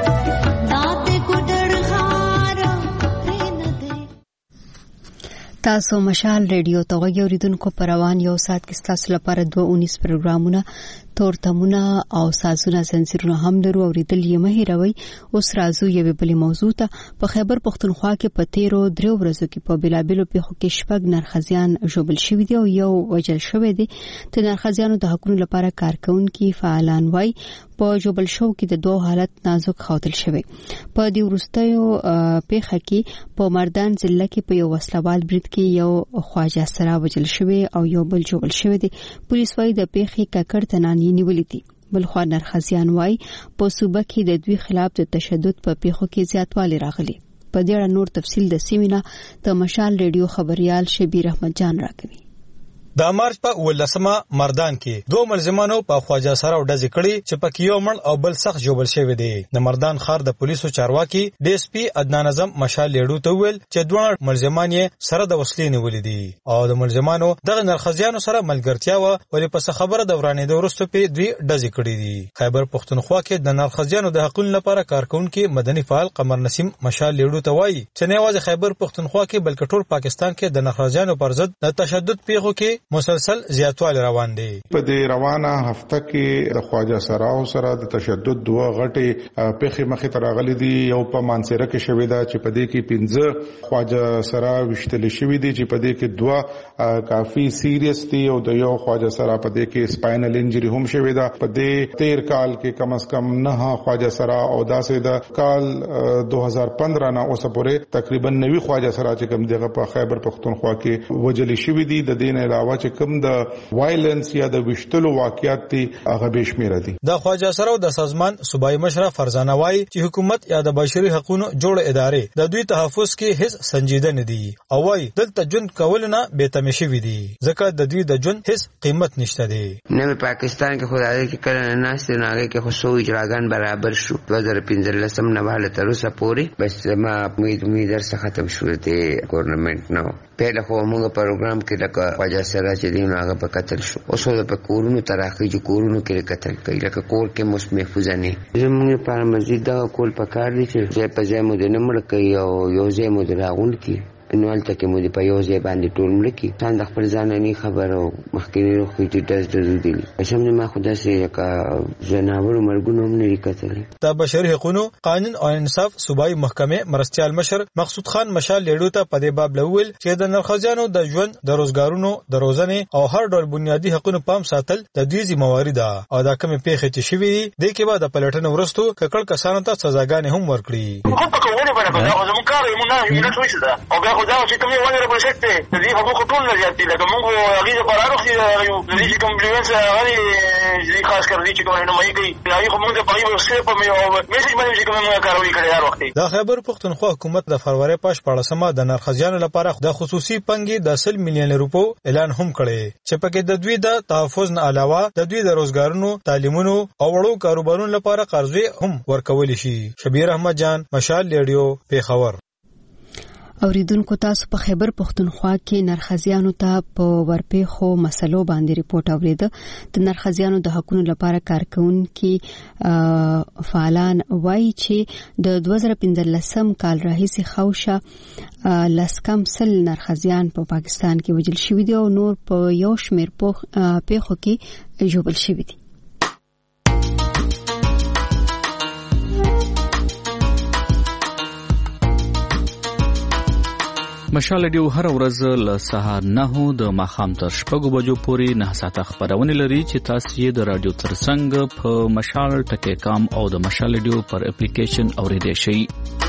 تاسو مشال ریډیو ته غوږی اوریدونکو پر روان یو ساعت کې تاسو لپاره دوه اونیس پروګرامونه تورتمونه او سازونه زنجیرونه هم درو اوریدل یې مه هیروئ اوس راځو یو بل موضوع ته په خیبر پښتونخوا کې په تیرو درو ورځو کې په بلابلو پیښو کې شپږ نرخزیان ژوبل شوي دي او یو وجل شوی دی د نرخزیانو د حقوقو لپاره کارکونکي فعالان وای په ژوبل شو کې د دوه حالت نازک خوتل شوی په دې ورستیو پیښه کې په مردان ضلع کې په یو وسلوال برید کې یو خواجه سره وجل شوی او یو بل ژوبل شوی دی پولیس وايي د پیښې ککړ تنانی نیولې دي بل خو نرخزیان وای په صوبه کې د دوی خلاف د تشدد په پیښو کې زیاتوالی راغلی په دې اړه نور تفصیل د سیمینا د مشال ریډیو خبريال شبیر احمد جان راکوي د مارچ په ولسمه مردان کې دوه ملزمانو په خواجه سره وډزې کړي چې په کیو مړ او بل سخت جوړل شوی دی د مردان خار د پولیسو چارواکي ډي اس پی عدنان اعظم مشال لیډو ته ویل چې دوه ملزمان یې سره د وسلې نیولې دي او د ملزمانو دغه نرخزیانو سره ملګرتیا و ولې په خبره د ورانې د ورستو په دوی ډزې کړي دي خیبر پښتونخوا کې د نرخزیانو د حقوقو لپاره کارکونکي مدني فعال قمر نسیم مشال لیډو ته وایي چې نه واځي خیبر پښتونخوا کې بلکې ټول پاکستان کې د نرخزیانو پر ضد د تشدد پیښو کې مسلسل زیاتوالی روان دي په دې روانه هفته کې د خواجه سراو سره د تشدد دوه غټي پیښې مخې ته راغلي دي یو په مانسره کې شوې ده چې په دې کې پنځه خواجه سرا وشتل شوې دي چې په دې کې دوه کافي سیریس دي او د یو خواجه سرا په دې کې سپاینل انجری هم شوې ده په دې تیر کال کې کم از کم نه خواجه سرا او داسې د کال دو هزار پندرہ نه اوسه پورې تقریبا نوي خواجه سرا چې کوم دغه په خیبر پښتونخوا کې وجلی شوې دي د دین علاوه چې کوم د وایلنس یا د وشتلو واقعیت دي هغه به شمیره دي د خواجه سره د سازمان صوبایي مشر فرزانه وای چې حکومت یا د بشري حقوقو جوړ ادارې د دوی تحفظ کې هیڅ سنجیده نه دي او وای دلته جون کول نه به تمشي وي دي ځکه د دوی د جون هیڅ قیمت نشته دي نه پاکستان کې خدای کې کله نه ناس نه هغه کې خو سو اجراګان برابر شو دوه هزار پنځه نه واله تر اوسه پورې بس ما امید امید درس ختم شو ته ګورنمنت نو پهله خو موږ پروګرام کې لکه خواجه سره چې دی هغه په قتل شو اوس د کورونو تراخی جو کورونو کې قتل کوي لکه کور کې مس محفوظ نه زموږ په مزید دا کول پکار دي چې په ځای مو د نمړ کوي او یو ځای مو د راغون کې نو هلته کې مو د په یو ځای باندې ټول مړه کړي. ځان د خپل ځان نه خبر او مخکینی روغتي ټیټس درلودلي. قسم نه ما خو داسې لکه ځناورو مرګونه هم نه دي کتلي. د بشري حقوقو قانون او انصاف صوبایي محکمې مرستیال مشر مقصود خان مشال لیډو ته په دې باب لول چې د نرخزیانو د ژوند د روزګارونو د روزنې او هر ډول بنیادی حقوقو پام ساتل د دوی ذمہواری ده او دا کومې پیښې چې شوې دي د کې بعد پلټنې ورستو ککړ کسانو ته سزاګانې هم ورکړي. کوم په کومه باندې دا زموږ کار یې مونږ نه نه شوي ده او بیا خو دا چې کومې ونه پروجیکټ دی د دې حقوق ټول نه زیات دي لکه موږ هغې لپاره راغلي یو د دې کمپلیمنټس هغه دې خاص کر دي چې کومه نمایي کوي هغې خو موږ د پغې وسې په میسج باندې چې کومه موږ کارولي کړې هر وخت. د خیبر پښتونخوا حکومت د فروری په شپاړسمه د نرخزیانو لپاره د خصوصي پنګې د سل میلیون روپو اعلان هم کړی چې پکې د دوی د تحفظ نه علاوه د دوی د روزګارونو تعلیمونو او وړو کاروبارونو لپاره قرضې هم ورکول شي. شبیر احمد جان مشال ریډیو پیښور. اوریدونکو تاسو په خیبر پښتونخوا کې نرخزیانو ته په ورپېښو مسلو باندې ریپورت اوریده. د نرخزیانو د حقوقو لپاره کارکونکي فعالان وایي چې د دوه زره پنځلسم کال راهیسې خوشه لسکم سل نرخزیان په پا پاکستان کې وژل شوي دي او نور په یو شمېر پیښو کې ژوبل شوي دي. مشال ډیو هر ورځ له سهار نه د ماښام تر شپږو بجو پورې نه ساعته خبرونه لري چې تاسو یې د رادیو ترڅنګ په مشال ټکی کام او د مشال ډیو پر اپلیکیشن اوریدئ شئ.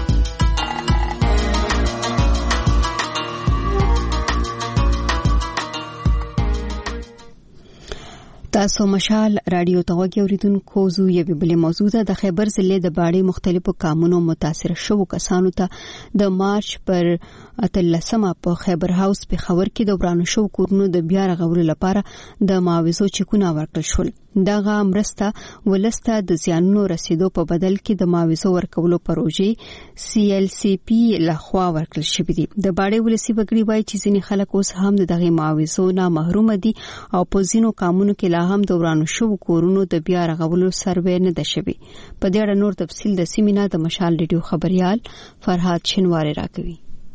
تاسو مشال رادیو ته وګورئ. اوریدونکو زو یوه بل موضوع ده. د خیبر ضلع د باړې مختلفو کامونو متاثر شوو کسانو ته د مارچ پر اتلسمه په خیبر هاوس په خبر کې د ورانو شو کورونو د بیا رغولو لپاره د معاوضو چکونه ورکړل شول. دغه مرسته ولسته د زیانونو رسیدو په بدل کې د معاوضو ورکولو پروژې سی ایل سی پی لخوا ورکړل شوې دي. د باړې ولسی وګړي وایي چې ځینې خلک اوس هم د دغه معاوضو نه محروم دي او په ځینو کامونو کې لا هم د ورانو شو کورونو د بیا رغولو سروې نه ده شوې. په دې اړه نور تفصیل د سیمینار د مشال ریډیو خبريال فرهاد شینواری راکوي.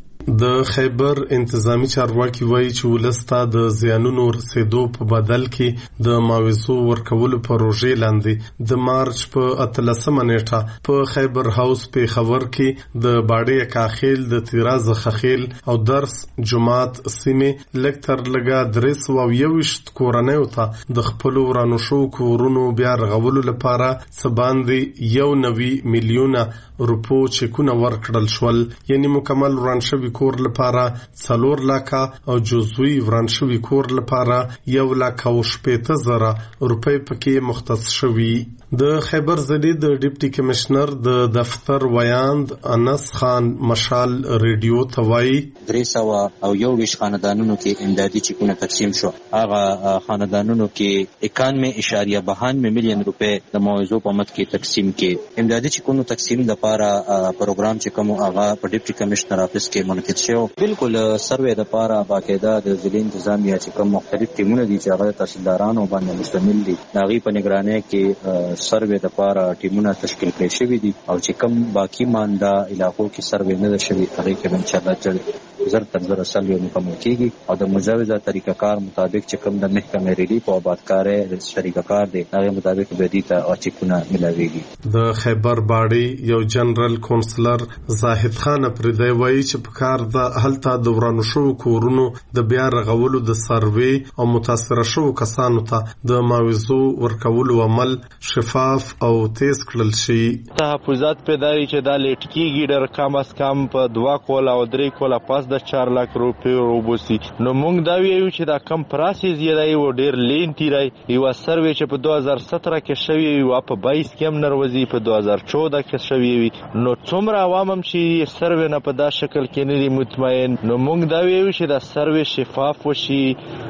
د خیبر انتظامی چارواکي وایي چې ولسته د زیانونو رسیدو په بدل کې د معاوضو ورکولو پروژې لاندې د مارچ په اتلسمه نیټه په خیبر هاوس په خبر کې د باړې کاخیل د تیراز خخیل او درس جماعت سیمه لکتر لګا درس او یوشت کورنۍ ته د خپل ورانو شو کورونو بیا رغولو لپاره سباندې یو نوي میلیونه روپو چکونه ورکړل شول. یعنی مکمل وران شوی کور لپاره څلور لکه او جزوی وران شوی کور لپاره یو لکه او شپېته زره روپۍ پکې مختص شوي. د خیبر ضلع د ډیپټي کمشنر د دفتر ویاند انس خان مشال ریډیو ته وایي درې سوه او یو ویشت خاندانونو کې امدادي چکونه تقسیم شو. هغه خاندانونو کې اکانوي اشاریه بهانوي میلیون روپۍ د معاوضو په مد کې تقسیم کې امدادي چکونو تقسیم د لپاره پروګرام چې کوم هغه په ډیپټي کمشنر افیس کې منعقد شو. بالکل سروې د لپاره باقاعده د ضلع انتظامیه چې کوم مختلف ټیمونه دي چې هغه تحصیلدارانو باندې مشتمل دي هغه په نگرانۍ کې سروې د لپاره ټیمونه تشکیل کړي شوی دي او چې کوم باقی مانده علاقو کې سروې نه شوی هغه کې ان شاء الله زر تر زر سلوي مکمل کیږي او د مجوزه طریقه کار مطابق چې کوم د محکمې ریلیف او آبادکاري شریک کار دی هغه مطابق به دي ته اچکونه ملاويږي. د خیبر باړې یو جنرال کونسلر زاهد خان پردی وایي چې په کار د هلته د ورانو شو کورونو د بیا رغولو د سروې او متاثر شو کسانو ته د معاوضو ورکولو عمل شفاف او تیز کړل شي. تحفظات پیدایي چې دا لیټ کیږي ډېر کم از کم په دوا کوله او درې کوله پاس د چار لک روپیو وروبوسي. نو موږ دا ویو چې دا کم پراسیز یې دی و ډېر لین تیری یو سروې چې په دوه هزار ستره کې شوی او په بایس کې هم نروزي په دوه هزار چودہ کې شوی وي. نو څومره عوام هم چې سروې نه په دا شکل کې نه دي مطمئن. نو موږ دا ویو چې دا سروې شفاف وشي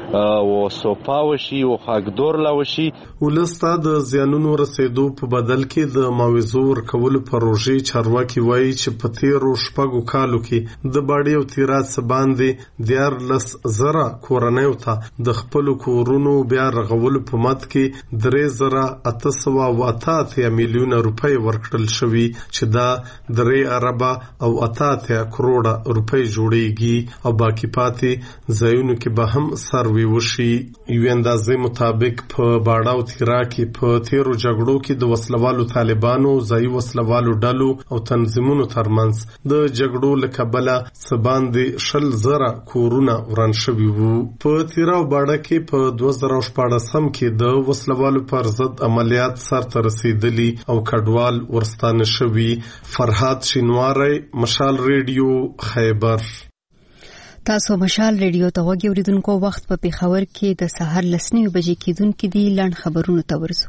او سوپا وشي او حقدور لا وشي. ولسته د زیانونو رسیدو په بدل کې د معاوضو ورکولو پروژې چارواکي وایي چې په تیرو شپږو کالو کې د باړې او تیراز باندې دیارلس زره کورنۍ ته د خپل کورونو بیا رغولو په مد کې درې زره اته سوه او اته اتیا میلیونه روپۍ ورکړل شوي چې دا درې اربه او اته اتیا کروڑه روپۍ روپۍ جوړیږي او باقی پاتې ځایونو کې به هم سروي وشي. یو اندازې مطابق په باډا او تیرا کې په تیرو جګړو کې د وسلوالو طالبانو، ځایي وسلوالو ډلو او تنظیمونو ترمنځ د جګړو له کبله څه باندې شل زره کورونه وران شوي وو. په تیرا او باډا کې په دوه زره شپاړسم کې د وسلوالو پر ضد عملیات سرته رسیدلي او کډوال ورستانه شوي. فرهاد شینواری، مشال ریډیو، خیبر. تاسو مشال ریډیو ته غوږی اوریدونکو، وخت په پیښور کې د سهار لسنیو بجې کېدونکې دي. لنډ خبرونو ته ورځو.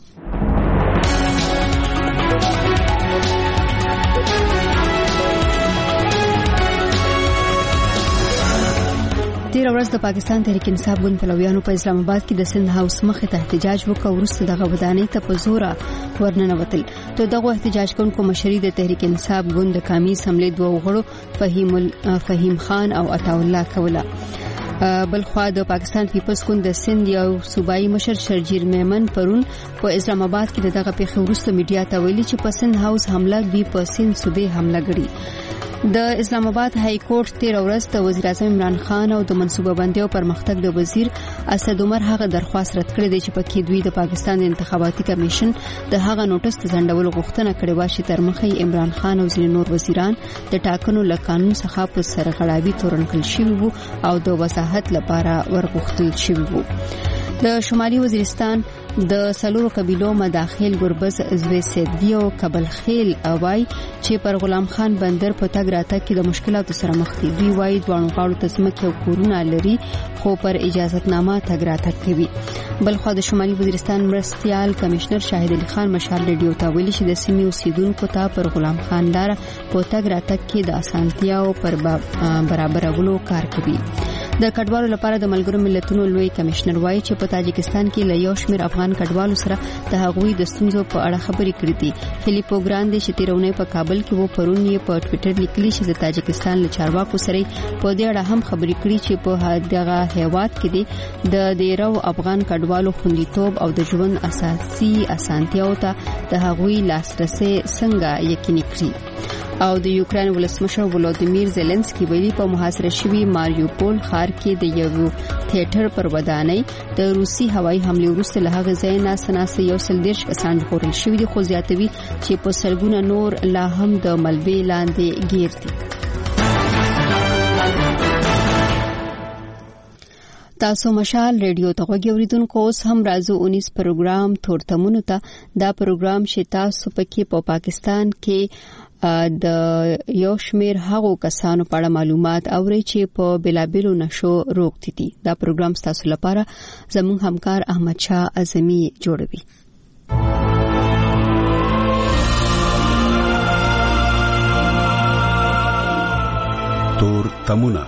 تیر ورځ د پاکستان تحریک انصاف ګوند پلویانو په اسلام آباد کې د سند هاوس مخې ته احتجاج وکړ. وروسته دغه ودانۍ ته په زوره ورننوتل. د دغه احتجاج کوونکو مشري د تحریک انصاف ګوند د قومي اسمبلی دوه غړو فهیم فهیم خان او عطا الله کوله. بلخوا د پاکستان پیپلز ګوند د سند یو صوبایي مشر شرجیل میمن پرون په اسلام آباد کې دغه پیښه وروسته میډیا ته ویلي چې په سند هاوس حمله دوی په سند صوبې حمله کړې. د اسلام آباد های کورټ تیر ورځ د وزیر اعظم عمران خان او د منصوبه بندي او پرمختګ د وزیر اسد عمر هغه درخواست رد کړی دی چې پکې دوی د پاکستان د انتخاباتي کمیشن د هغه نوټس ته ځنډولو غوښتنه کړې و چې تر مخې عمران خان او ځینې نور وزیران د ټاکنو له قانون څخه په سرغړاوي تورن کړل شوي وو او د وضاحت لپاره ورغوښتل شوي وو. د شمالي وزیرستان د سلورو قبیلو مداخل ګربز زوی سیدی او کبل خیل اوای چې پر غلام خان بندر په تګ راتګ کې د مشکلاتو سره مخ دي. دوی وايي دوه غاړو ته ځمکې او کورونه لري خو پر اجازهتنامه تګ راتګ کوي. بلخو د شمالي وزیرستان مرستيال کمشنر شاهد علي خان مشال ریډیو ته ویلي چې د سیمې اوسیدونکو ته پر غلام خان لار په تګ راتګ کې د اسانتیاو پر برابرولو کار کوي. د کډوالو لپاره د ملګرو ملتونو لوی کمشنر وایي چې په تاجکستان کې له یو شمېر افغان کډوالو سره د هغوی د ستونزو په اړه خبرې کړې دي. فلیپو ګراندې چې تیرونی په کابل کې وو پرون یې په ټوئیټر لیکلي چې د تاجکستان له چارواکو سره په دې اړه هم خبرې کړې چې په دغه هیواد کې دي د ډیرو افغان کډوالو خوندیتوب او د ژوند اساسي اسانتیاو ته د هغوی لاسرسي څنګه یقیني کړي. او د یوکرين ولسمشر ولودیمیر زيلنسکي ویلي په محاصره شوی ماریوپول ښار کې د یو تھیټر پر ودانۍ د روسي هوایي حمله وروسته له هغه ځای نه سناسه یو سل دیرش کسان ژغورل شوي دي، خو زیاتوي چې په سلګونه نور لا هم د ملبې لاندې گیر دي. تاسو مشال ریډیو ته غوږی اوریدونکو، اوس هم راځو اونیس پروګرام تورتمونو ته. دا پروګرام چې تاسو پکې په پاکستان کې د یو شمیر هغو کسانو په اړه معلومات اوري چې په بلابلو نشو روغتي دي. دا پروګرام تاسو لپاره زموږ همکار احمد شاه اعظمي جوړوي. تورتمونه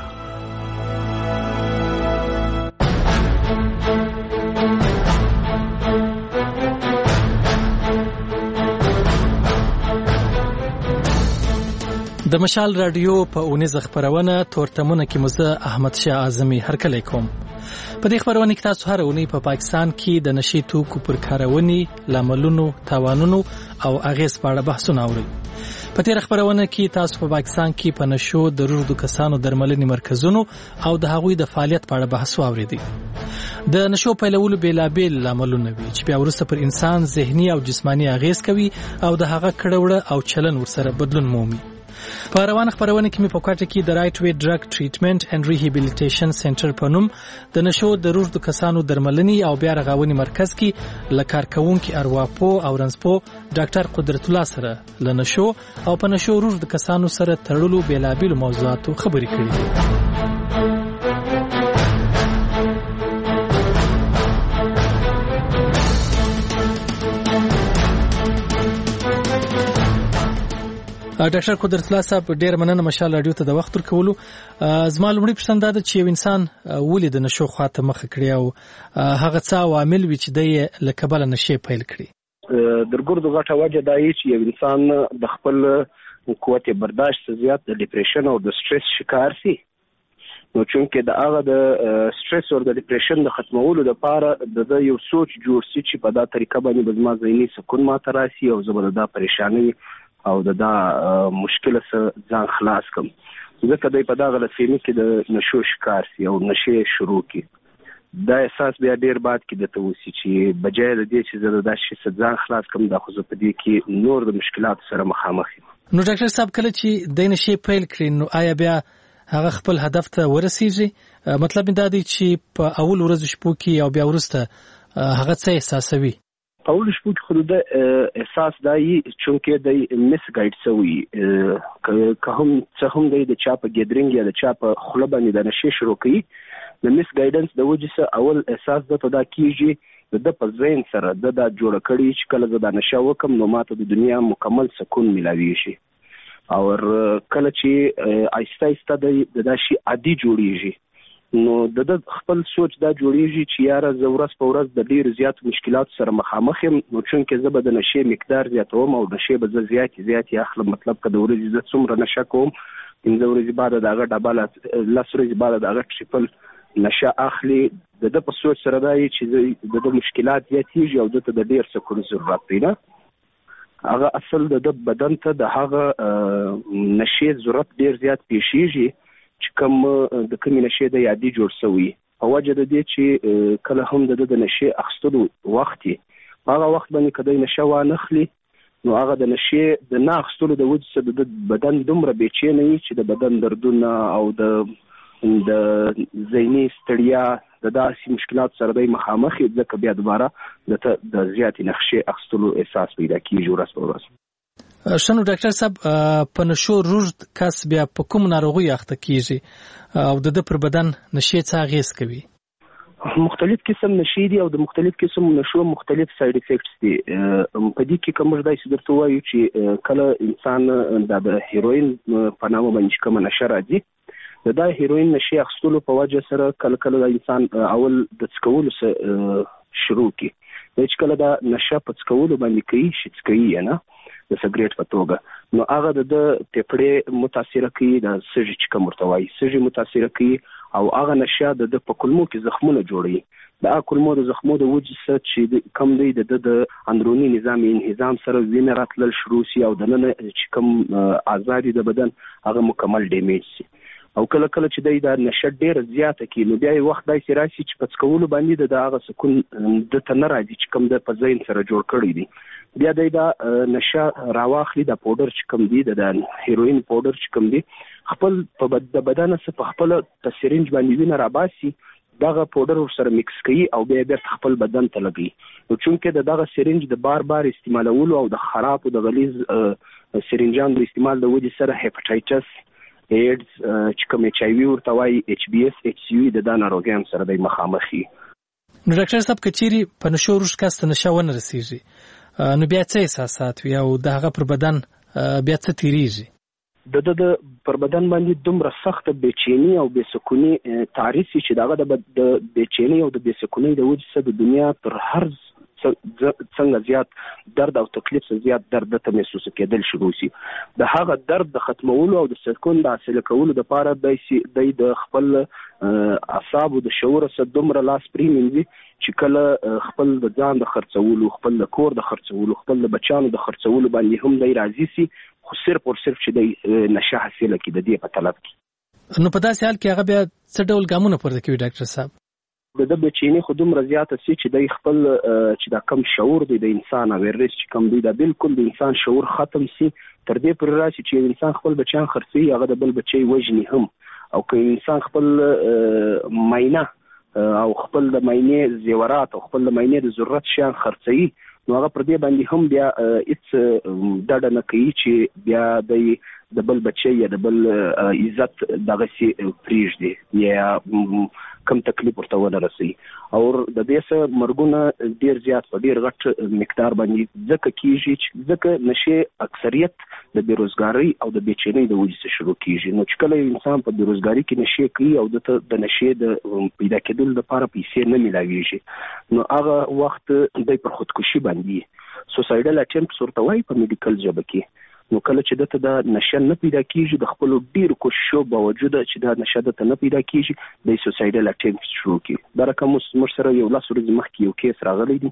د مشال رادیو په اونیز خبرونه تورتمونه کې مزه احمد شاه اعظمي هرکلی کوم. په دې خبرونه کې تاسو هر اونۍ په پاکستان کې د نشي توکو پر کارونې، لاملونو، تاوانونو او اغیز په اړه بحثونه اورئ. په تیر خبرونه کې تاسو په پاکستان کې په نشو د روږدو کسانو درملنې مرکزونو او د هغوی د فعالیت په اړه بحث واوریدئ. د نشو پیلولو بیلابیل لاملونه وي چې بیا ورسته پر انسان ذهني او جسمانی اغیز کوي او د هغه کړهوړه او چلن ورسره بدلون مومي. په روانه خبرونه کې مې په کوټه کې د رائټ وی ډرګ ټریټمنټ اینډ ریهابیلیټیشن سنټر په نوم د نشو د روږدو کسانو درملنې او بیا رغونې مرکز کې له کارکونکو ارواپو او رنسپو ډاکټر قدرت الله سره له نشو او په نشو روږدو کسانو سره تړلو بیلابیل موضوعاتو خبرې کړې. ډاکټر قدرت الله صاحب ډیر مننه مشال رادیو ته د وخت ورکولو. زما لومړی پوښتنه دا ده چې یو انسان ولې د نشو خواته مخه کړي او هغه څه عوامل وي چې د له کبله نشي پیل کړي. درګردو غټه وجه دا یي چې یو انسان د خپل قوت برداشت زیات د ډیپریشن او د سټرس شکار سي. نو چونکه د هغه د سټرس او د ډیپریشن د ختمولو لپاره د یو سوچ جوړ سي چې په دا طریقه باندې به زما ذهني سکون ماته راسي او زه به دا پریشانی او د دا مشکل سره ځان خلاص کوم. ځکه دی په دغه غلطفهمي کې د نشو شکار سي او نشې شروع کی دا احساس بیا ډیر بعد کې د توسی چې بجای د دې چې زه د شي ځان خلاص کوم د خو په دې کې نور د مشکلات سره مخامخ یم. نو ډاکټر صاحب کله چې د نشې پیل کړی نو آیا بیا هغه خپل هدف ته ورسیږي؟ مطلب دا دی چې په اول ورځ شپو کې او بیا ورسته هغه څه احساسوي؟ په اول شپو کې خو د احساس دای چونکه د مس ګایډ سوی که هم څه هم د چا په ګیدرینګ یا د چا په خله باندې د نشې شروع کوي د مس ګایډنس د وجې سره اول احساس د دا کیږي د په ذهن سره د دا جوړ کړي چې کله زه د نشه وکم نو ماته د دنیا مکمل سکون ملاوي شي او کله چې آیسته آیسته د دا شي عادي جوړیږي نو د خپل سوچ دا جوړیږي چې یاره زه ورځ په ورځ د ډیر زیات مشکلات سره مخامخ یم نو چونکه زه به د نشې مقدار زیاتوم او نشې به زه زیات زیات اخلم مطلب که د ورځې زه څومره نشه کوم پنځه ورځې بعد د هغه ډبل لس ورځې بعد د هغه ټریپل نشه اخلي د د په سوچ سره دا چې د مشکلات زیاتېږي او دته د ډیر سکون ضرورت دی نه هغه اصل د بدن ته د هغه نشې ضرورت ډیر زیات پیښیږي چې کوم د کوم نشې د یادي جوړ شوی او وجه د دې چې کله هم د د نشې اخستلو وخت هغه وخت باندې کله نشه وانخلي نو هغه د نشې د نه اخستلو د وجه سره د بدن دومره بیچینه چې د بدن دردونه او د د ذهني ستړیا د داسې مشکلات سره د مخامخ ځکه بیا دوباره د د زیاتې نقشې اخستلو احساس پیدا کیږي ورځ په ورځ. شنو ډاکټر صاحب په نشو روږد کس بیا په کوم ناروغي اخته کیږي او د د پر بدن نشې څه اغیز کوي؟ مختلف قسم نشې دي او د مختلف قسم نشو مختلف ساید افیکټس دي. په دې کې کوم ځای چې درته وایو چې کله انسان د هیروین په نامه باندې کوم نشه راځي د دا هیروین نشي اخستلو په وجه سره کله کله د انسان اول د څکولو شروع کی د چې کله دا نشه په څکولو باندې کوي چې څکوي نه د سګریټ په توګه نو هغه د ټیپړې متاثر کوي د سږي چې کوم ورته وایي سږي متاثر کوي او هغه نشه د په کولمو کې زخمونه جوړوي د کولمو د زخمو د وجه سره چې کم دی د د اندرونی نظام انهضام سره وینه راتلل شروع سي او د نن چې کوم آزادي د بدن هغه مکمل ډیمیج سي او کله کله چې د نشه ډیر زیاته کی نو بیا یو وخت دای سراسي چې پڅ کولو باندې د هغه سکون د تنه راځي چې کوم د پزین سره جوړ کړی دی بیا د نشه راواخلي د پاوډر چې کوم دی د هیروین پاوډر چې کوم دی خپل په د بدن سره په خپل تسرینج باندې وینه راباسي دغه پاوډر سره میکس کوي او بیا بیا خپل بدن ته لګي نو چونکه د دغه سرینج د بار بار استعمالولو او د خراب او د غلیظ سرینجان د استعمال د وجې سره هپاتایټس ایډز چې کوم ایچ آی وی ورته وایي ایچ بی اس ایچ سی وی د دا ناروغیان سره د مخامخي. نو ډاکټر صاحب کچيري په نشو روش کاست نشه ونه رسیږي نو بیا څه احساسات وي او د هغه پر بدن بیا څه تیریږي؟ د د پر بدن باندې دومره سخت بېچینی او بېسکونی تعریف چې دغه د بېچینی او د بېسکونی د وجې سره د دنیا تر هر څنګه زیات درد او تکلیف سره زیات درد ته محسوس کېدل شروع شي د هغه درد د ختمولو او د سکون د حاصل کولو لپاره د د خپل اعصاب او د شعور سره دومره لاس پریمینځي چې کله خپل د ځان د خرڅولو خپل د کور د خرڅولو خپل د بچانو د خرڅولو باندې هم دی راځي سي خو صرف او صرف چې د نشه حاصله کې د دې په طلب کې نو په داسې حال کې هغه بیا څه ډول ګامونه پورته کوي ډاکټر صاحب؟ د د بچینی خو دومره زیاته سي چې د خپل چې دا کم شعور دی د انسان اویرنس چې کم دی دا بالکل د انسان شعور ختم سي تر دې پر راشي چې انسان خپل بچان خرڅي هغه د بل بچي وژني هم او که انسان خپل ماینه او خپل د ماینه زیورات او خپل د ماینه د ضرورت شیان خرڅي نو هغه پر دې باندې هم بیا اټس ډډه نه کوي چې بیا د د بل بچي یا د بل عزت دغه سي پریږدي یا کم تکلیف ورته ونه رسي او د دې سره مرګونه ډیر زیات په ډیر غټ مقدار باندې ځکه کیږي چې ځکه نشه اکثریت د بیروزګاری او د بیچینۍ د وجې څخه شروع کیږي نو چې کله انسان په بیروزګاری کې نشه کوي او د د نشه د پیدا کېدل لپاره پیسې نه ملاويږي نو هغه وخت د پر خودکشي باندې سوسایډل اټمپټس ورته وایي په میډیکل ژبه کې نو کله چې دته د نشه نه پیدا کیږي د خپل ډیر کوششو باوجود چې دا نشه دته نه پیدا کیږي د سوسایډل اټمپټس شروع کی دا رقم مر سره یو لاس ورځ مخکې یو کیس راغلی دی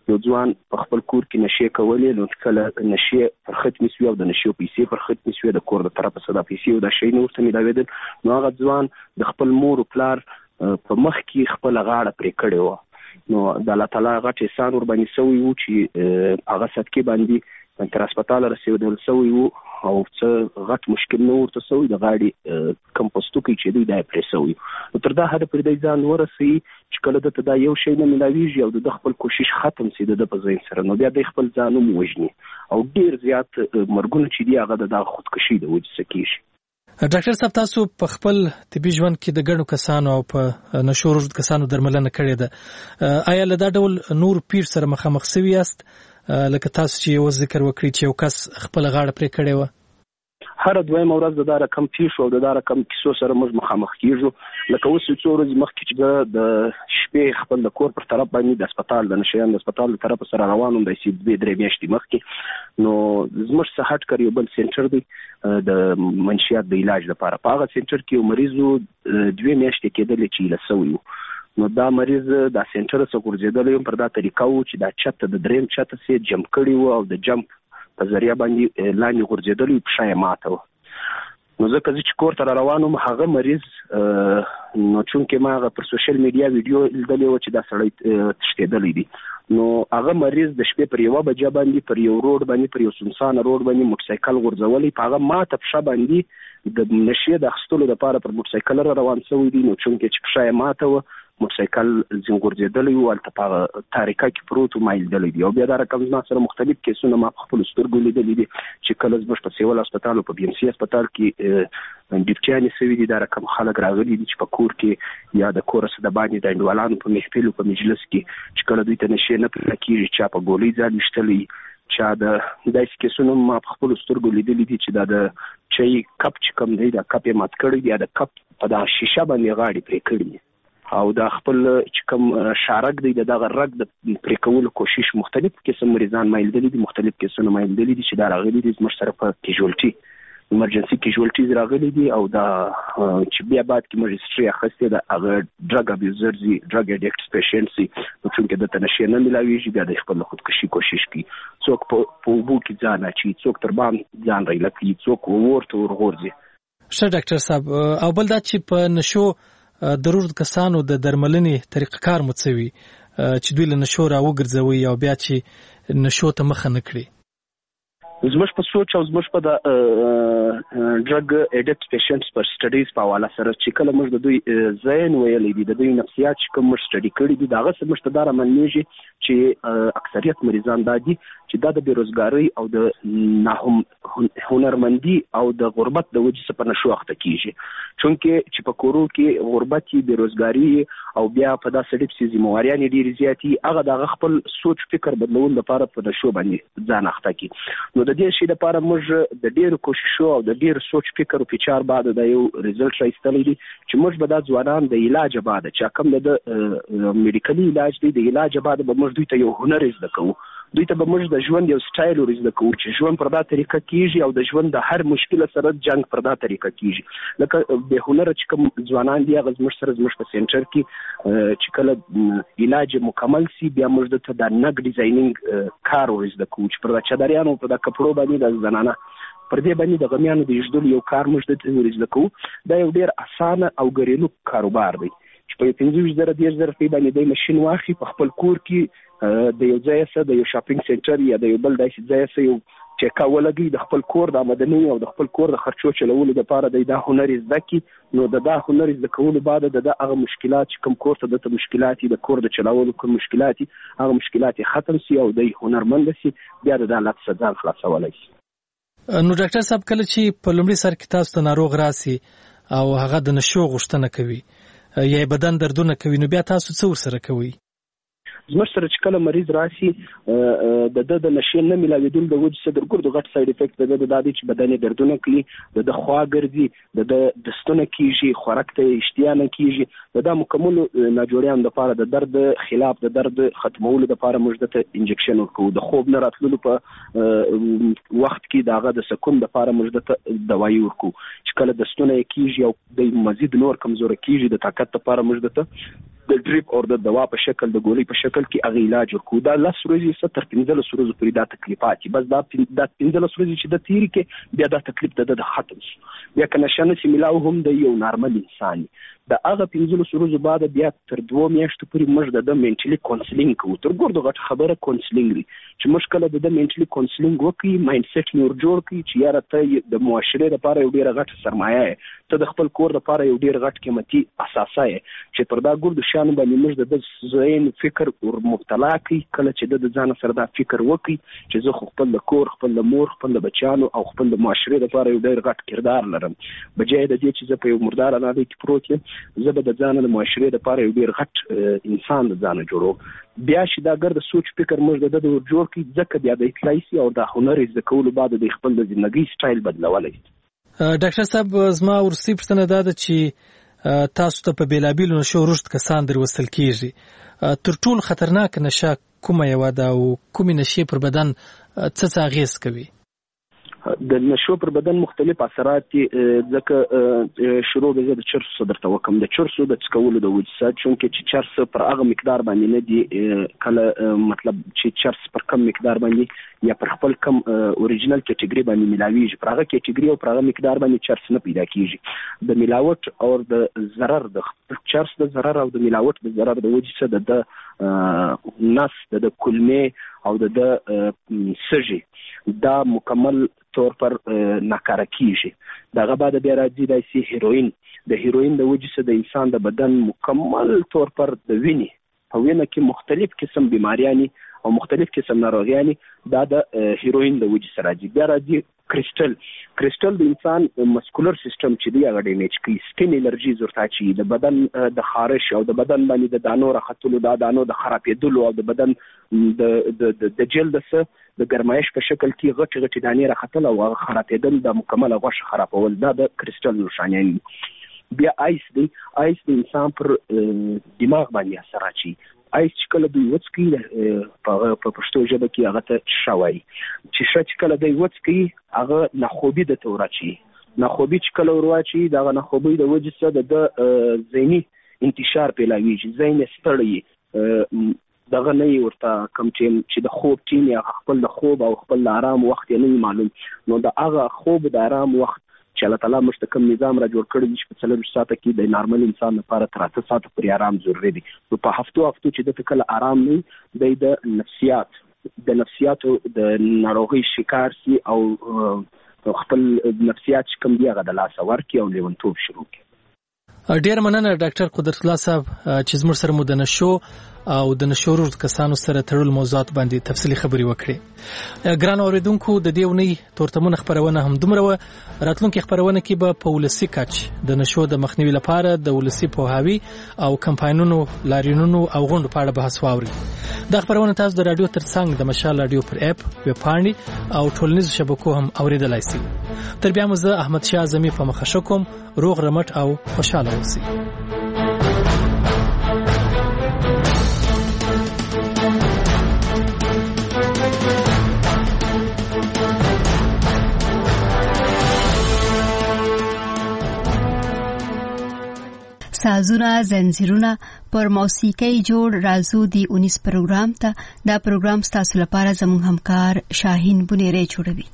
یو ځوان په خپل کور کې نشې کولې، نو کله نشې پر خط نیسوي او د نشې پیسې پر خط نیسوي، د کور د طرفه څخه د پیسې او د شی نور ته ملاوېدل، نو هغه ځوان د خپل مور او پلار په مخ کې خپل غاړه پرې کړې وه. نو د الله تعالی غټ احسان ور باندې سوی وو چې هغه صدقې باندې تر هسپتاله رسېدل سوی وو او څه غټ مشکل نه ورته سوی، د غاړې کم پوستکی چې دوی دا پرې سوی. نو تر دا حده پورې دی ځان ورسوي چې کله دته دا یو شی نه ملاویږي او د خپل کوشش ختم سي د په ذهن سره، نو بیا د خپل ځان هم وژني او ډیر زیات مرګونه چې دی هغه د خودکشي د وجې څخه کیږي. ډاکټر صاحب، تاسو په خپل طبي ژوند کې د ګڼو کسانو او په نشو روږد کسانو درملنه کړې ده، آیا له دا ډول نور پیر سره مخامخ شوي یاست؟ لکه تاسو چې یو ذکر وکړئ چې یو کس خپل غاړه پرې کړې وه. هر دویم ورځ د دا رقم پیښو او د دا رقم کیسو سره موږ مخامخ کیږو. لکه اوس څو ورځې مخکې چې د شپې خپل د کور پر طرف باندې د هسپتال د نشیان د هسپتال له طرف سره روان وم، د سی دوه درې میاشتې مخکې، نو زموږ څخه هټ کر یو بل سنټر دی د منشیات د علاج لپاره. په هغه سنټر کې یو مریضو دوه میاشتې کېدلې چې ایله سوی وو. نو دا مریض دا سنټر څخه ګرځېدلی یم پر دا طریقه وو چې دا چت د دریم چت سي جمپ کړی وو او د جمپ په ذریعہ باندې لاندې غورځېدلی پښه یې ماته وه. نو ځکه زه چې کور ته را روان وم، هغه مریض نو چونکې ما هغه پر سوشل میډیا ویډیو لیدلی وه چې دا سړی تښتېدلی دی، نو هغه مریض د شپې پر یوه بجه باندې پر یو روډ باندې پر یو سنسانه روډ باندې موټرسایکل غورځولی، په هغه ماته پښه باندې د نشې د اخیستلو دپاره پر موټرسایکل را روان شوی دی. نو چونکې چې پښه یې ماته وه، موټرسایکل ځین غورځېدلی وو، هلته په هغه تاریکه کې پروت و، ما لیدلی دی. او بیا دا رقم زما سره مختلف کیسونه ما په خپلو سترګو لیدلي دي چې کله زموږ په سیول هسپتال او په بي ام سي هسپتال کې ډیپټیانې سوي دي. دا رقم خلک راغلي دي چې په کور کې یا د کور څخه د باندې د انډوالانو په محفل او په مجلس کې چې کله دوی ته نشې نه پیدا کېږي، چا په ګولۍ ځان ویشتلی، چا د داسې کیسونه ما په خپلو سترګو لیدلي دي چې دا د چای کپ چې کوم دی دا کپ یې مات کړی دی، یا د کپ په دا شیشه باندې غاړې پرې کړي دي، او دا خپل چې کوم شارک دی د دغه رګ د پرې کولو کوشش مختلف قسم مریضان ما لیدلي دي، مختلف کیسونه ما لیدلي دي چې دا راغلي دي زموږ سره په کیژوالټي ایمرجنسي کیژوالټیز راغلي دي، او دا چې بیا بعد کې موږ هسټري اخیستې ده هغه ډرګ ابیوزرز دي، ډرګ اډیکټس پیشنټس دي، نو چونکې دته نشې نه میلاویږي بیا د خپل خودکشي کوشش کوي. څوک په اوبو کې ځان اچوي، څوک تر بام ځان ریله کوي، څوک ورته ورغورځي. ښه ډاکټر صاحب، او بل دا چې په نشو د روږد کسانو د درملنې طریقه کار مو څه وي چې دوی له نشو را وګرځوي او بیا چې نشو ته مخه نه کړي؟ زموږ په سوچ او زموږ په د ډرګ اډیکټ پیشنټس پر سټډیز په حواله سره چې کله موږ د دوی ذهن ویلی دي، د دوی نفسیات چې کوم موږ سټډي کړي دي، د هغه څه موږ ته دا رامعلومېږي چې اکثریت مریضان دا دي چې دا د بېروزګارۍ او د هنرمندي او د غربت د وجې څخه په نشو اخته کېږي. چونکې چې په کورو کې غربت وي، بېروزګاري او بیا په داسې ډېر پسې ذمهواریان یې ډېرې زیاتې وي، هغه د هغه خپل سوچ فکر بدلولو لپاره په نشو باندې ځان اخته کړي. نو د دې شي لپاره موږ د ډېرو کوششو او د ډېر سوچ فکر او فچار بعد د یو ریزلټ راایستلی دی چې موږ به دا ځوانان د علاج بعد چې کوم د میډیکلي علاج دی، د علاج بعد به موږ دوی ته یو هنر زده کوو، دوی ته به موږ د ژوند یو سټایل ور زده کوو چې ژوند پر دا طریقه کیږي او د ژوند د هر مشکل سره جنگ پر دا طریقه کیږي. لکه به هنر چې کوم ځوانان دی هغه زموږ سره زموږ په سنټر کې چې کله علاج مکمل سي بیا موږ د د نګ ډیزاینینګ کار ور زده کوو چې پر دا چادریانو په دا کپړو باندې د زنانه پر دې باندې د غمیانو د یشدل یو کار موږ د ور زده کوو. دا یو ډیر اسانه او ګریلو کاروبار دی چې په پنځه زره ډیر زره په باندې د ماشين واخی په خپل کور کې د یو ځای سره د یو شاپینګ سنټر یا د یو بل داسې ځای سره یو چې کاولګي د خپل کور د آمدنی او د خپل کور د خرچو چلولو لپاره د دا هنر زده کی. نو د دا هنر زده کولو بعد د هغه مشکلات چې کوم کور ته د مشکلات د کور د چلولو کوم مشکلات هغه مشکلات ختم سي او د هنرمند سي بیا د حالت څخه ځان خلاصولای شي. نو ډاکټر صاحب کله چې په لومړي سر کې تاسو ته ناروغ راسي او هغه د نشو غوښتنه کوي یا بدن دردونه کوي نو بیا تاسو څه ورسره کوي؟ زموږ سره چې کله مریض راشي د د د نشې نه ملاوېدل د وجې څخه د ګردو غټ ساید افیکټ د د دادی چې بدن دردونه کوي، د د خوا ګرځي، د د دستونه کیږي، خوراک ته اشتیا نه کیږي، د د مکمل ناجوړیان لپاره د درد خلاف د درد ختمولو لپاره موږ ته انجکشن ورکوو، د خوب نه راتللو په وخت کې دغه د سکون لپاره موږ ته دوايي ورکوو، چې کله دستونه کیږي او د مزید نور کمزور کیږي د طاقت لپاره موږ ته د ډریپ او د دوا په شکل د ګولۍ په شکل کې هغه علاج ورکو. دا لس ورځې څخه تر پنځلس ورځې پورې دا تکلیفات دي. بس دا د پنځلس ورځې چې د تیری کې بیا دا تکلیف د د ختم شي. بیا که نشه نشي ملاو هم د یو نارمل انسان د هغه پنځلس ورځې بعد بیا تر دوه میاشتو پورې موږ د منټلی کونسلینګ کوو. تر ګورډو غټ خبره کونسلینګ دی چې موږ کله د منټلی کونسلینګ وکړي، مایند سیټ نور جوړ کړي چې یاره ته د معاشرې لپاره یو ډیره غټه سرمایه یې، ته د خپل کور لپاره یو ډیر غټ قیمتي اساسه یې، چې پر دا ګورډو شان باندې موږ د ذهن فکر ور مبتلا کړي. کله چې د ځان سره دا فکر وکړي چې زه خپل د کور، خپل د مور، خپل د بچانو او خپل د معاشرې لپاره یو ډیر غټ کردار لرم، بجای د دې چې زه په یو مردار اندازه کې پروت یم، زه به د ځان د معاشرې لپاره یو ډیر غټ انسان د ځان جوړوم. بیا چې دا ګرد سوچ فکر موږ د د جوړ کی ځکه بیا د اطلاعي او د هنر زده کولو بعد د خپل د ژوندۍ سټایل بدلولای. ډاکټر صاحب زما ورستی پښتنه دا ده چې تاسو ته په بیلابیلو نشو رشد کسان در وصل کیږي، تر ټولو خطرناک نشه کومه یو ده او کومې نشي پر بدن څه څه اغیز کوي؟ د نشو پر بدن مختلف اثرات دي. ځکه شروع به د چرسو درته وکم، د چرسو د څکولو د وجه چونکه چې چرس پر هغه مقدار باندې نه دي، کله مطلب چې چرس پر کم مقدار باندې یا پر خپل کم اوریجنل کیټګری باندې ملاویږي، پر هغه کیټګری او پر هغه مقدار باندې چرس نه پیدا کیږي. د ملاوت او د ضرر د چرس د ضرر او د ملاوت د ضرر د وجه څخه د نس د کلمې او د سږي دا مکمل طور پر ناکاره کیږي. دغه بعد بیا راځي د سی هیروین. د هیروین د وجه څخه د انسان د بدن مکمل طور پر د وینې په وینه کې مختلف قسم بیماریانی او مختلف قسم ناروغیانی دا د هیروین د وجه سره راځي. بیا راځي کریسټل. کریسټل د انسان مسکولر سیستم چې دی هغه ډیمیج کوي، سکین الرجی زورتا چې د بدن د خارش او د بدن باندې د دانو راختلو، د دانو د خرابېدلو او د بدن د د جلد سره د ګرمایش په شکل کې غټ غټ دانې راختل او هغه خرابېدل، د مکمل غوښه خرابول، دا د کریسټل نشانه دي. بیا آیس دی. آیس د انسان پر دماغ باندې اثر اچي. آیس چې کله دوی وڅکي په پښتو ژبه کې هغه ته شوای چې شې چې کله دوی وڅکي هغه ناخوبي د تورچی ناخوبي چې کله ورواچي دا ناخوبي د وجه څخه د ذهني انتشار پیلاویږي، ذهن ستړی دغه نه ورته کم چې د خوب ټیم یا خپل د خوب او خپل د آرام وخت نه معلوم، نو د هغه خوب د آرام وخت چې الله تعالی مستقیم نظام را جوړ کړی دی چې په څلور ساعته کې د نارمل انسان لپاره تر اته ساعته پورې آرام ضروري دی. نو په هفتو هفتو چې د کله آرام نه دی د نفسیات د نفسیاتو د ناروغي شکار سي او خپل نفسیات کوم دی هغه د لاس ورکی او لیونتوب شروع کی. ډیر مننه ډاکټر قدرت الله صاحب چې زموږ سره مو د نشو او د نشورو کسانو سره تړل موضوعات باندې تفصیلی خبري وکړي. ګران اوریدونکو د دې ونی تورتمونه خبرونه هم دومره و. راتلونکي خبرونه کې به په ولسی کچ د نشو د مخنیوي لپاره د ولسی پوهاوی او کمپاینونو لاریونونو او غونډو په اړه بحث واوري. دا خبرونه تاسو د رادیو ترڅنګ د مشال رادیو پر اپ، ویب پاڼې او ټولنیزو شبکو هم اوریدلای شئ. تر بیا مو زه احمد شاه اعظمي په مخه کوم. روغ رمټ او خوشاله اوسئ. سازونه زنجیرونه پر موسیقي جوړ رازو دی اونیس پروګرام ته دا پروګرام ستاسو لپاره زموږ همکار شاهین بنيري جوړوي.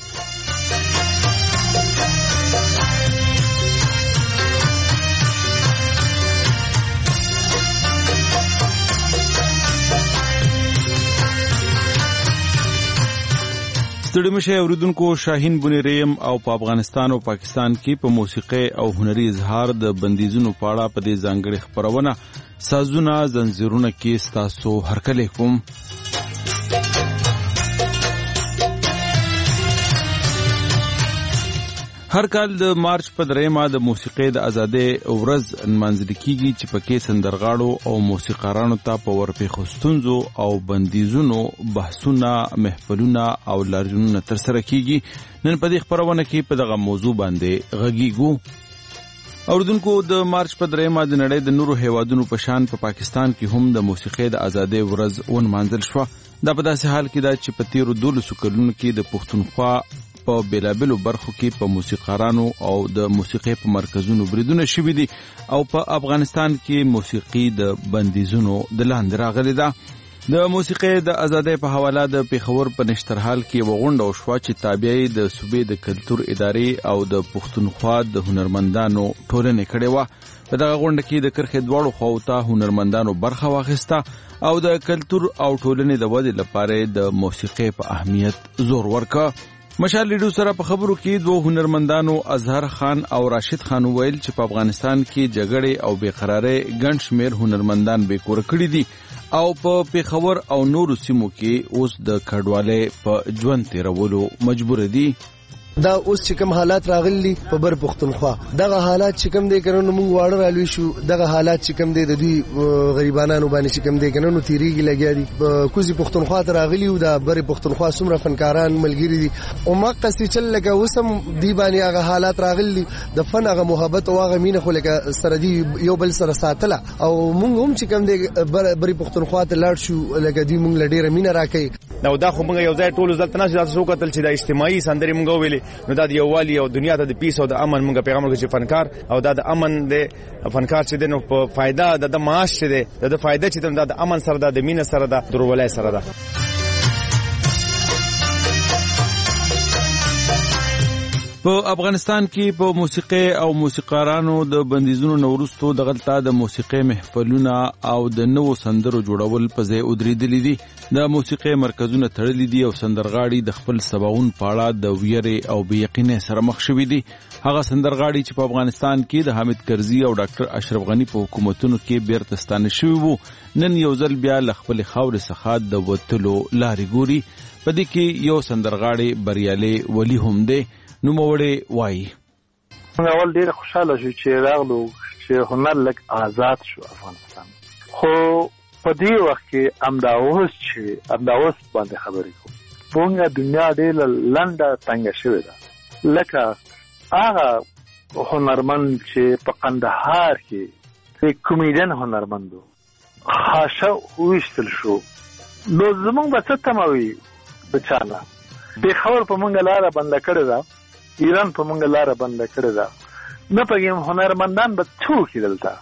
ستړي مشه اوریدونکو، شاهین بنيريم او په افغانستان او پاکستان کې په موسیقي او هنري اظهار د بندیزونو په اړه په دې ځانګړي خبرونه سازونه زنجیرونه کې ستاسو هرکلی کوم. هر کال د مارچ په دریمه د موسیقي د ازادۍ ورځ نمانځل کیږي چې پکې سندرغاړو او موسیقارانو ته په ورپېښو ستونزو او بندیزونو بحثونه، محفلونه او لاریونونه ترسره کیږي. نن په دې خبرونه کې په دغه موضوع باندې غږیږو. اوردونکو، د مارچ په دریمه د نړۍ د نورو هیوادونو په شان په پا پاکستان کې هم د موسیقي د ازادۍ ورځ ونمانځل شوه. دا په داسې حال کې ده چې په تیرو دولسو کلونو کې د پښتونخوا په بیلابلو برخو کې په موسیقارانو او د موسیقي په مرکزونو بریدونه شوي دي او په افغانستان کې موسیقي د بندیزونو د لاندې راغلي ده. د موسیقي د ازادۍ په حواله د پیښور په نشترحال کې وغونډه وشوه چې تابعې د صوبې د کلتور ادارې او د پښتونخوا د هنرمندانو ټولنې کړې وه. په دغه غونډه کې د کرښې دواړو خواو ته هنرمندانو برخه واخیسته او د کلتور او ټولنې د ودې لپاره د موسیقي په اهمیت زور ورکړ. مشال لیډو سره په خبرو کې دوه هنرمندانو اظهر خان او راشد خان ویل چې په افغانستان کې جګړې او بېقرارۍ ګڼ شمېر هنرمندان بېکوره کړي دي او په پیښور او نورو سیمو کې اوس د کډوالۍ په ژوند تیرولو مجبور دي. دا اوس چې کوم حالات راغلي په بر پښتونخوا دغه حالات چې کوم دی کنه موږ واړه رالوي شو دغه حالات چې کوم دی د دوی غریبانو باندې چې کوم دی کنه نو تیریږي لګیا دي کوزي پښتونخوا ته راغلي او دا بر پښتونخوا څومره فنکاران ملګری دي او مقص چل لکه وسم دی باندې هغه حالات راغلي د فن هغه محبت او هغه مینه خو لکه سره دی یو بل سره ساتله او موږ هم چې کوم دی بر پښتونخوا ته لاړ شو لکه دی موږ لډیره مینه راکې نو دا خو موږ یو ځای ټول ځل تناسب تاسو کتل چې د اجتماعي سندري موږ ویلي نو دا د یووالي او دنیا ته د پیس او د امن موږ پیغام ورکړي چې فنکار او دا د امن د فنکار چې د نو په فائدہ د معاش چې د فائدہ چې د امن سره د مینه سره د درولای سره ده. په افغانستان کې په موسیقي او موسیقارانو د بندیزونو نورستو د غلطه د موسیقي محفلونه او د نوو سندرو جوړول په ځای ودرېدلې دي. د موسیقي مرکزونه تړلي دي او سندرغاړي د خپل سباون پاړه د ویرې او بې یقینۍ سره مخ شوي دي. هغه سندرغاړي چې په افغانستان کې د حامد کرزي او ډاکټر اشرف غني په حکومتونو کې بیرته ستانه شوي وو نن یو ځل بیا له خپل خاورې څخه د وتلو لارې ګوري. په دې کې یو سندرغاړي بریالي ولی هم دی. نو موړې وایي موږ اول ډېر خوشاله شو چې راغلو چې هنر لږ آزاد شو افغانستان خو په دې وخت کې امدا اوس چې امدا اوس باندې خبرې کوو موږ دنیا ډېر لنډه تنګه شوې ده لکه هغه هنرمند چې په قندهار کې د کومیډین هنرمندو خاصه ویشتل شو نو زمونږ به څه تمه وي بچاله پیښور په موږ لاره بنده کړې ده ایران په موږ لاره بنده کړې ده نه پوهېږم هنرمندان به څه وکړي دلته.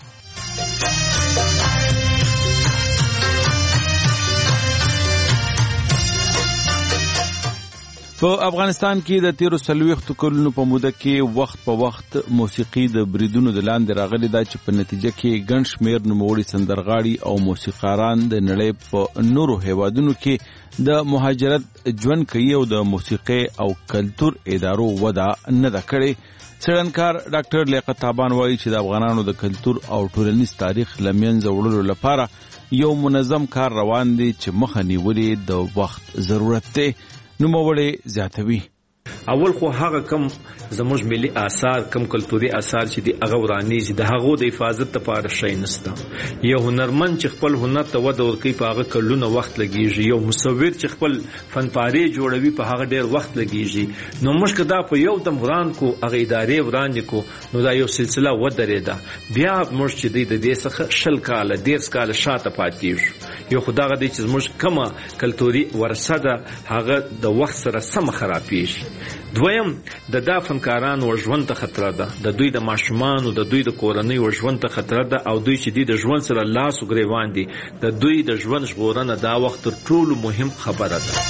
په افغانستان کې د تیرو څلوېښتو کلونو په موده کې وخت په وخت موسیقي د بریدونو د لاندې راغلي ده چې په نتیجه کې ګڼ شمېر نوموړي سندرغاړي او موسیقاران د نړۍ په نورو هیوادونو کې د مهاجرت ژوند کوي او د موسیقي او کلتور ادارو وده نه ده کړې. څېړنکار ډاکټر لیاقت تابان وایي چې د افغانانو د کلتور او ټولنیز تاریخ له منځه وړلو لپاره یو منظم کار روان دی چې مخه نیولې د وخت ضرورت دی. نو موړې زیاتوي اول خو هغه کم زموږ ملي آثار کم کلتوري آثار چې دی هغه وراني چې د هغه د حفاظت لپاره شي نسته. یو هنرمند چې خپل هنر ته وده ورکوي په هغه کلونه وخت لګیږي یو مصور چې خپل فنپارې جوړوي په هغه ډیر وخت لګیږي نو موږ کدا په یو دم وران کو هغه ادارې وران کو نو دا یو سلسله ودرېده بیا موږ چې د دې څخه شل کاله ډیر کاله شاته پاتې یو خدای غدي چې موږ کومه کلتوري ورثه ده هغه د وخت سره سم خرابېږي. دویم د دا فنکارانو ژوند ته خطر ده د دوی د ماشومانو د دوی د کورنۍ ژوند ته خطر ده او دوی چې د ژوند سره لاس وګریوان دي د دوی د ژوند ژغورنه دا وخت تر ټولو مهم خبره ده.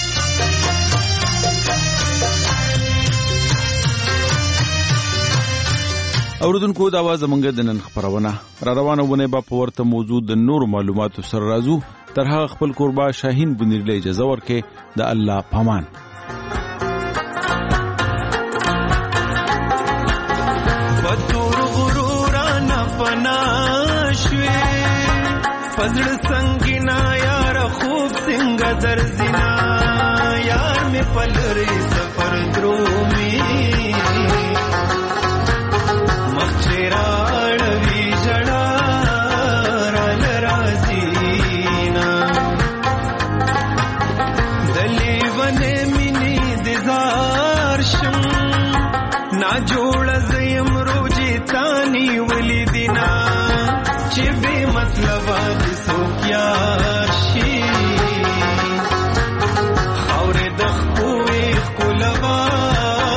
اوردونکو دا आवाज زمونږ د نن خبرونه را روانه ونه با په ورته موضوع د نور معلوماتو سره راځو تر هغه خپل قربا شاهین بنیرله اجازه ورکې د الله پامان. فضل سنگینا یار خوب سنگ درزینا یار میں پلری سفر درومی مخچراڑوی جڑا رال رازینا دلی ونے منی دزار شم نا جوڑ زیم روجی تانی ولی دینا چی بے مطلب آج سو کیا شی خور دخوی خلوار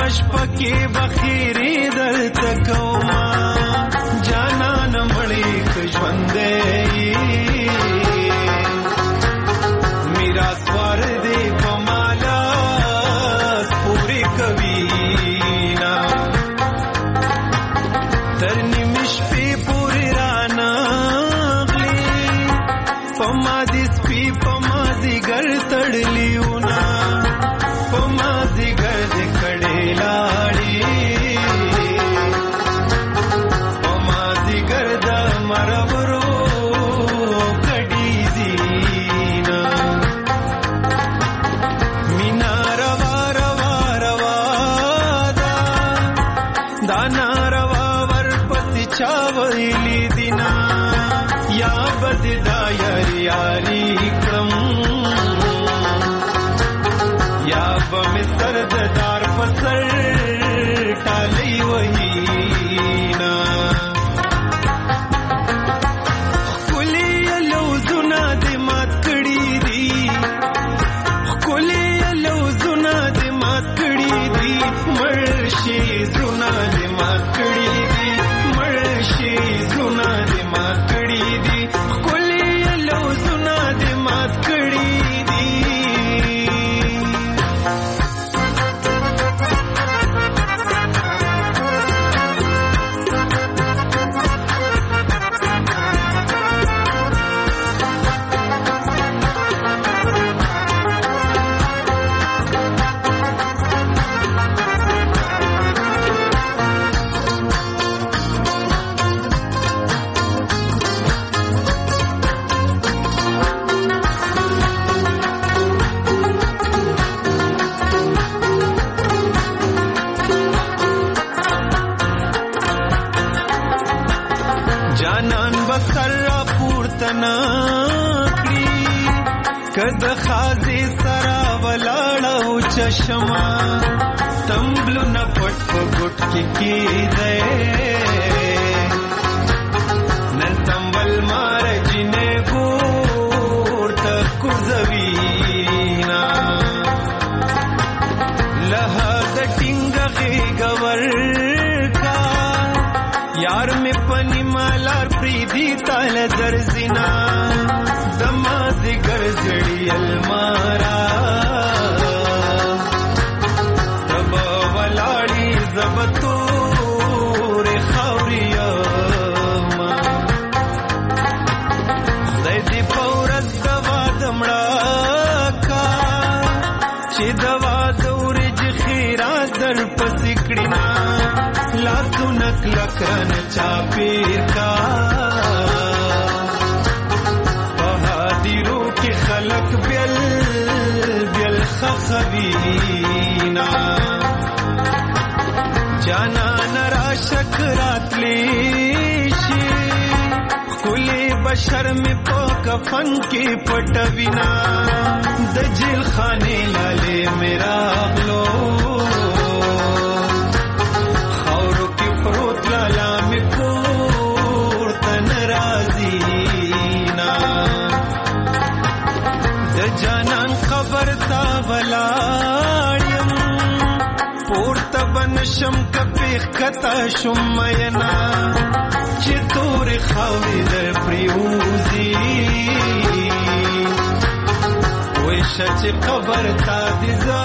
شپکې بخیرې دلته کوما جانان مړې که ژوندی میراث وار دې په مالا پورې کوي نا تر نیمې شپې پورې رانغلې په ما دې سپي په ما ځیګر تړلیونه په ما ځیګر دې کړې لاړې په ما ځیګر د مربرو کډې زینا مینا روا روا روا دا دا ناروا ورپسې چا ویلي دینا یا بد دا یاري یاري کړم یا بم سرد دار پسر ټالي وهینا کلی لوزونه دې مات کړي دي کلی لوزونه دې مات کړي دي مرشي زونه دې مات کړي دي مرشي زونه دې مات کړي دي کلی لوزونه دې مات کړي دي جانان بسر را پورتنا کړي کده خازي سرا ولاړو چشما تمبلو نه پټ په ګټ کې کېده نن تمبل مار جنې ګور تک کوزوینا له د ټینګ غور کا یار می پنی مالار پریدی تال درزینا دمازی گرزڑی المارا تب ولاڑی زبطور خوریما خدای دی پورت دوا دمڑاکا چی دوا دورج خیرا در پسکڑینا لاسو نکلک رن چاپیر کا بہادروں کے خلق بیل بیل خخوینا جانا نرا شکرات لیشی کلی بشر میں پاکفن کی پٹوینا دجل خانے لالے میرا غلو پروت لالا می کور تن رازینا د جانان خبر تا ولاړم پورته بنشم کپیخ کتا شمینا چې تور خاورې در پریوزی وې شچ خبر تا دي زا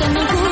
ګونګو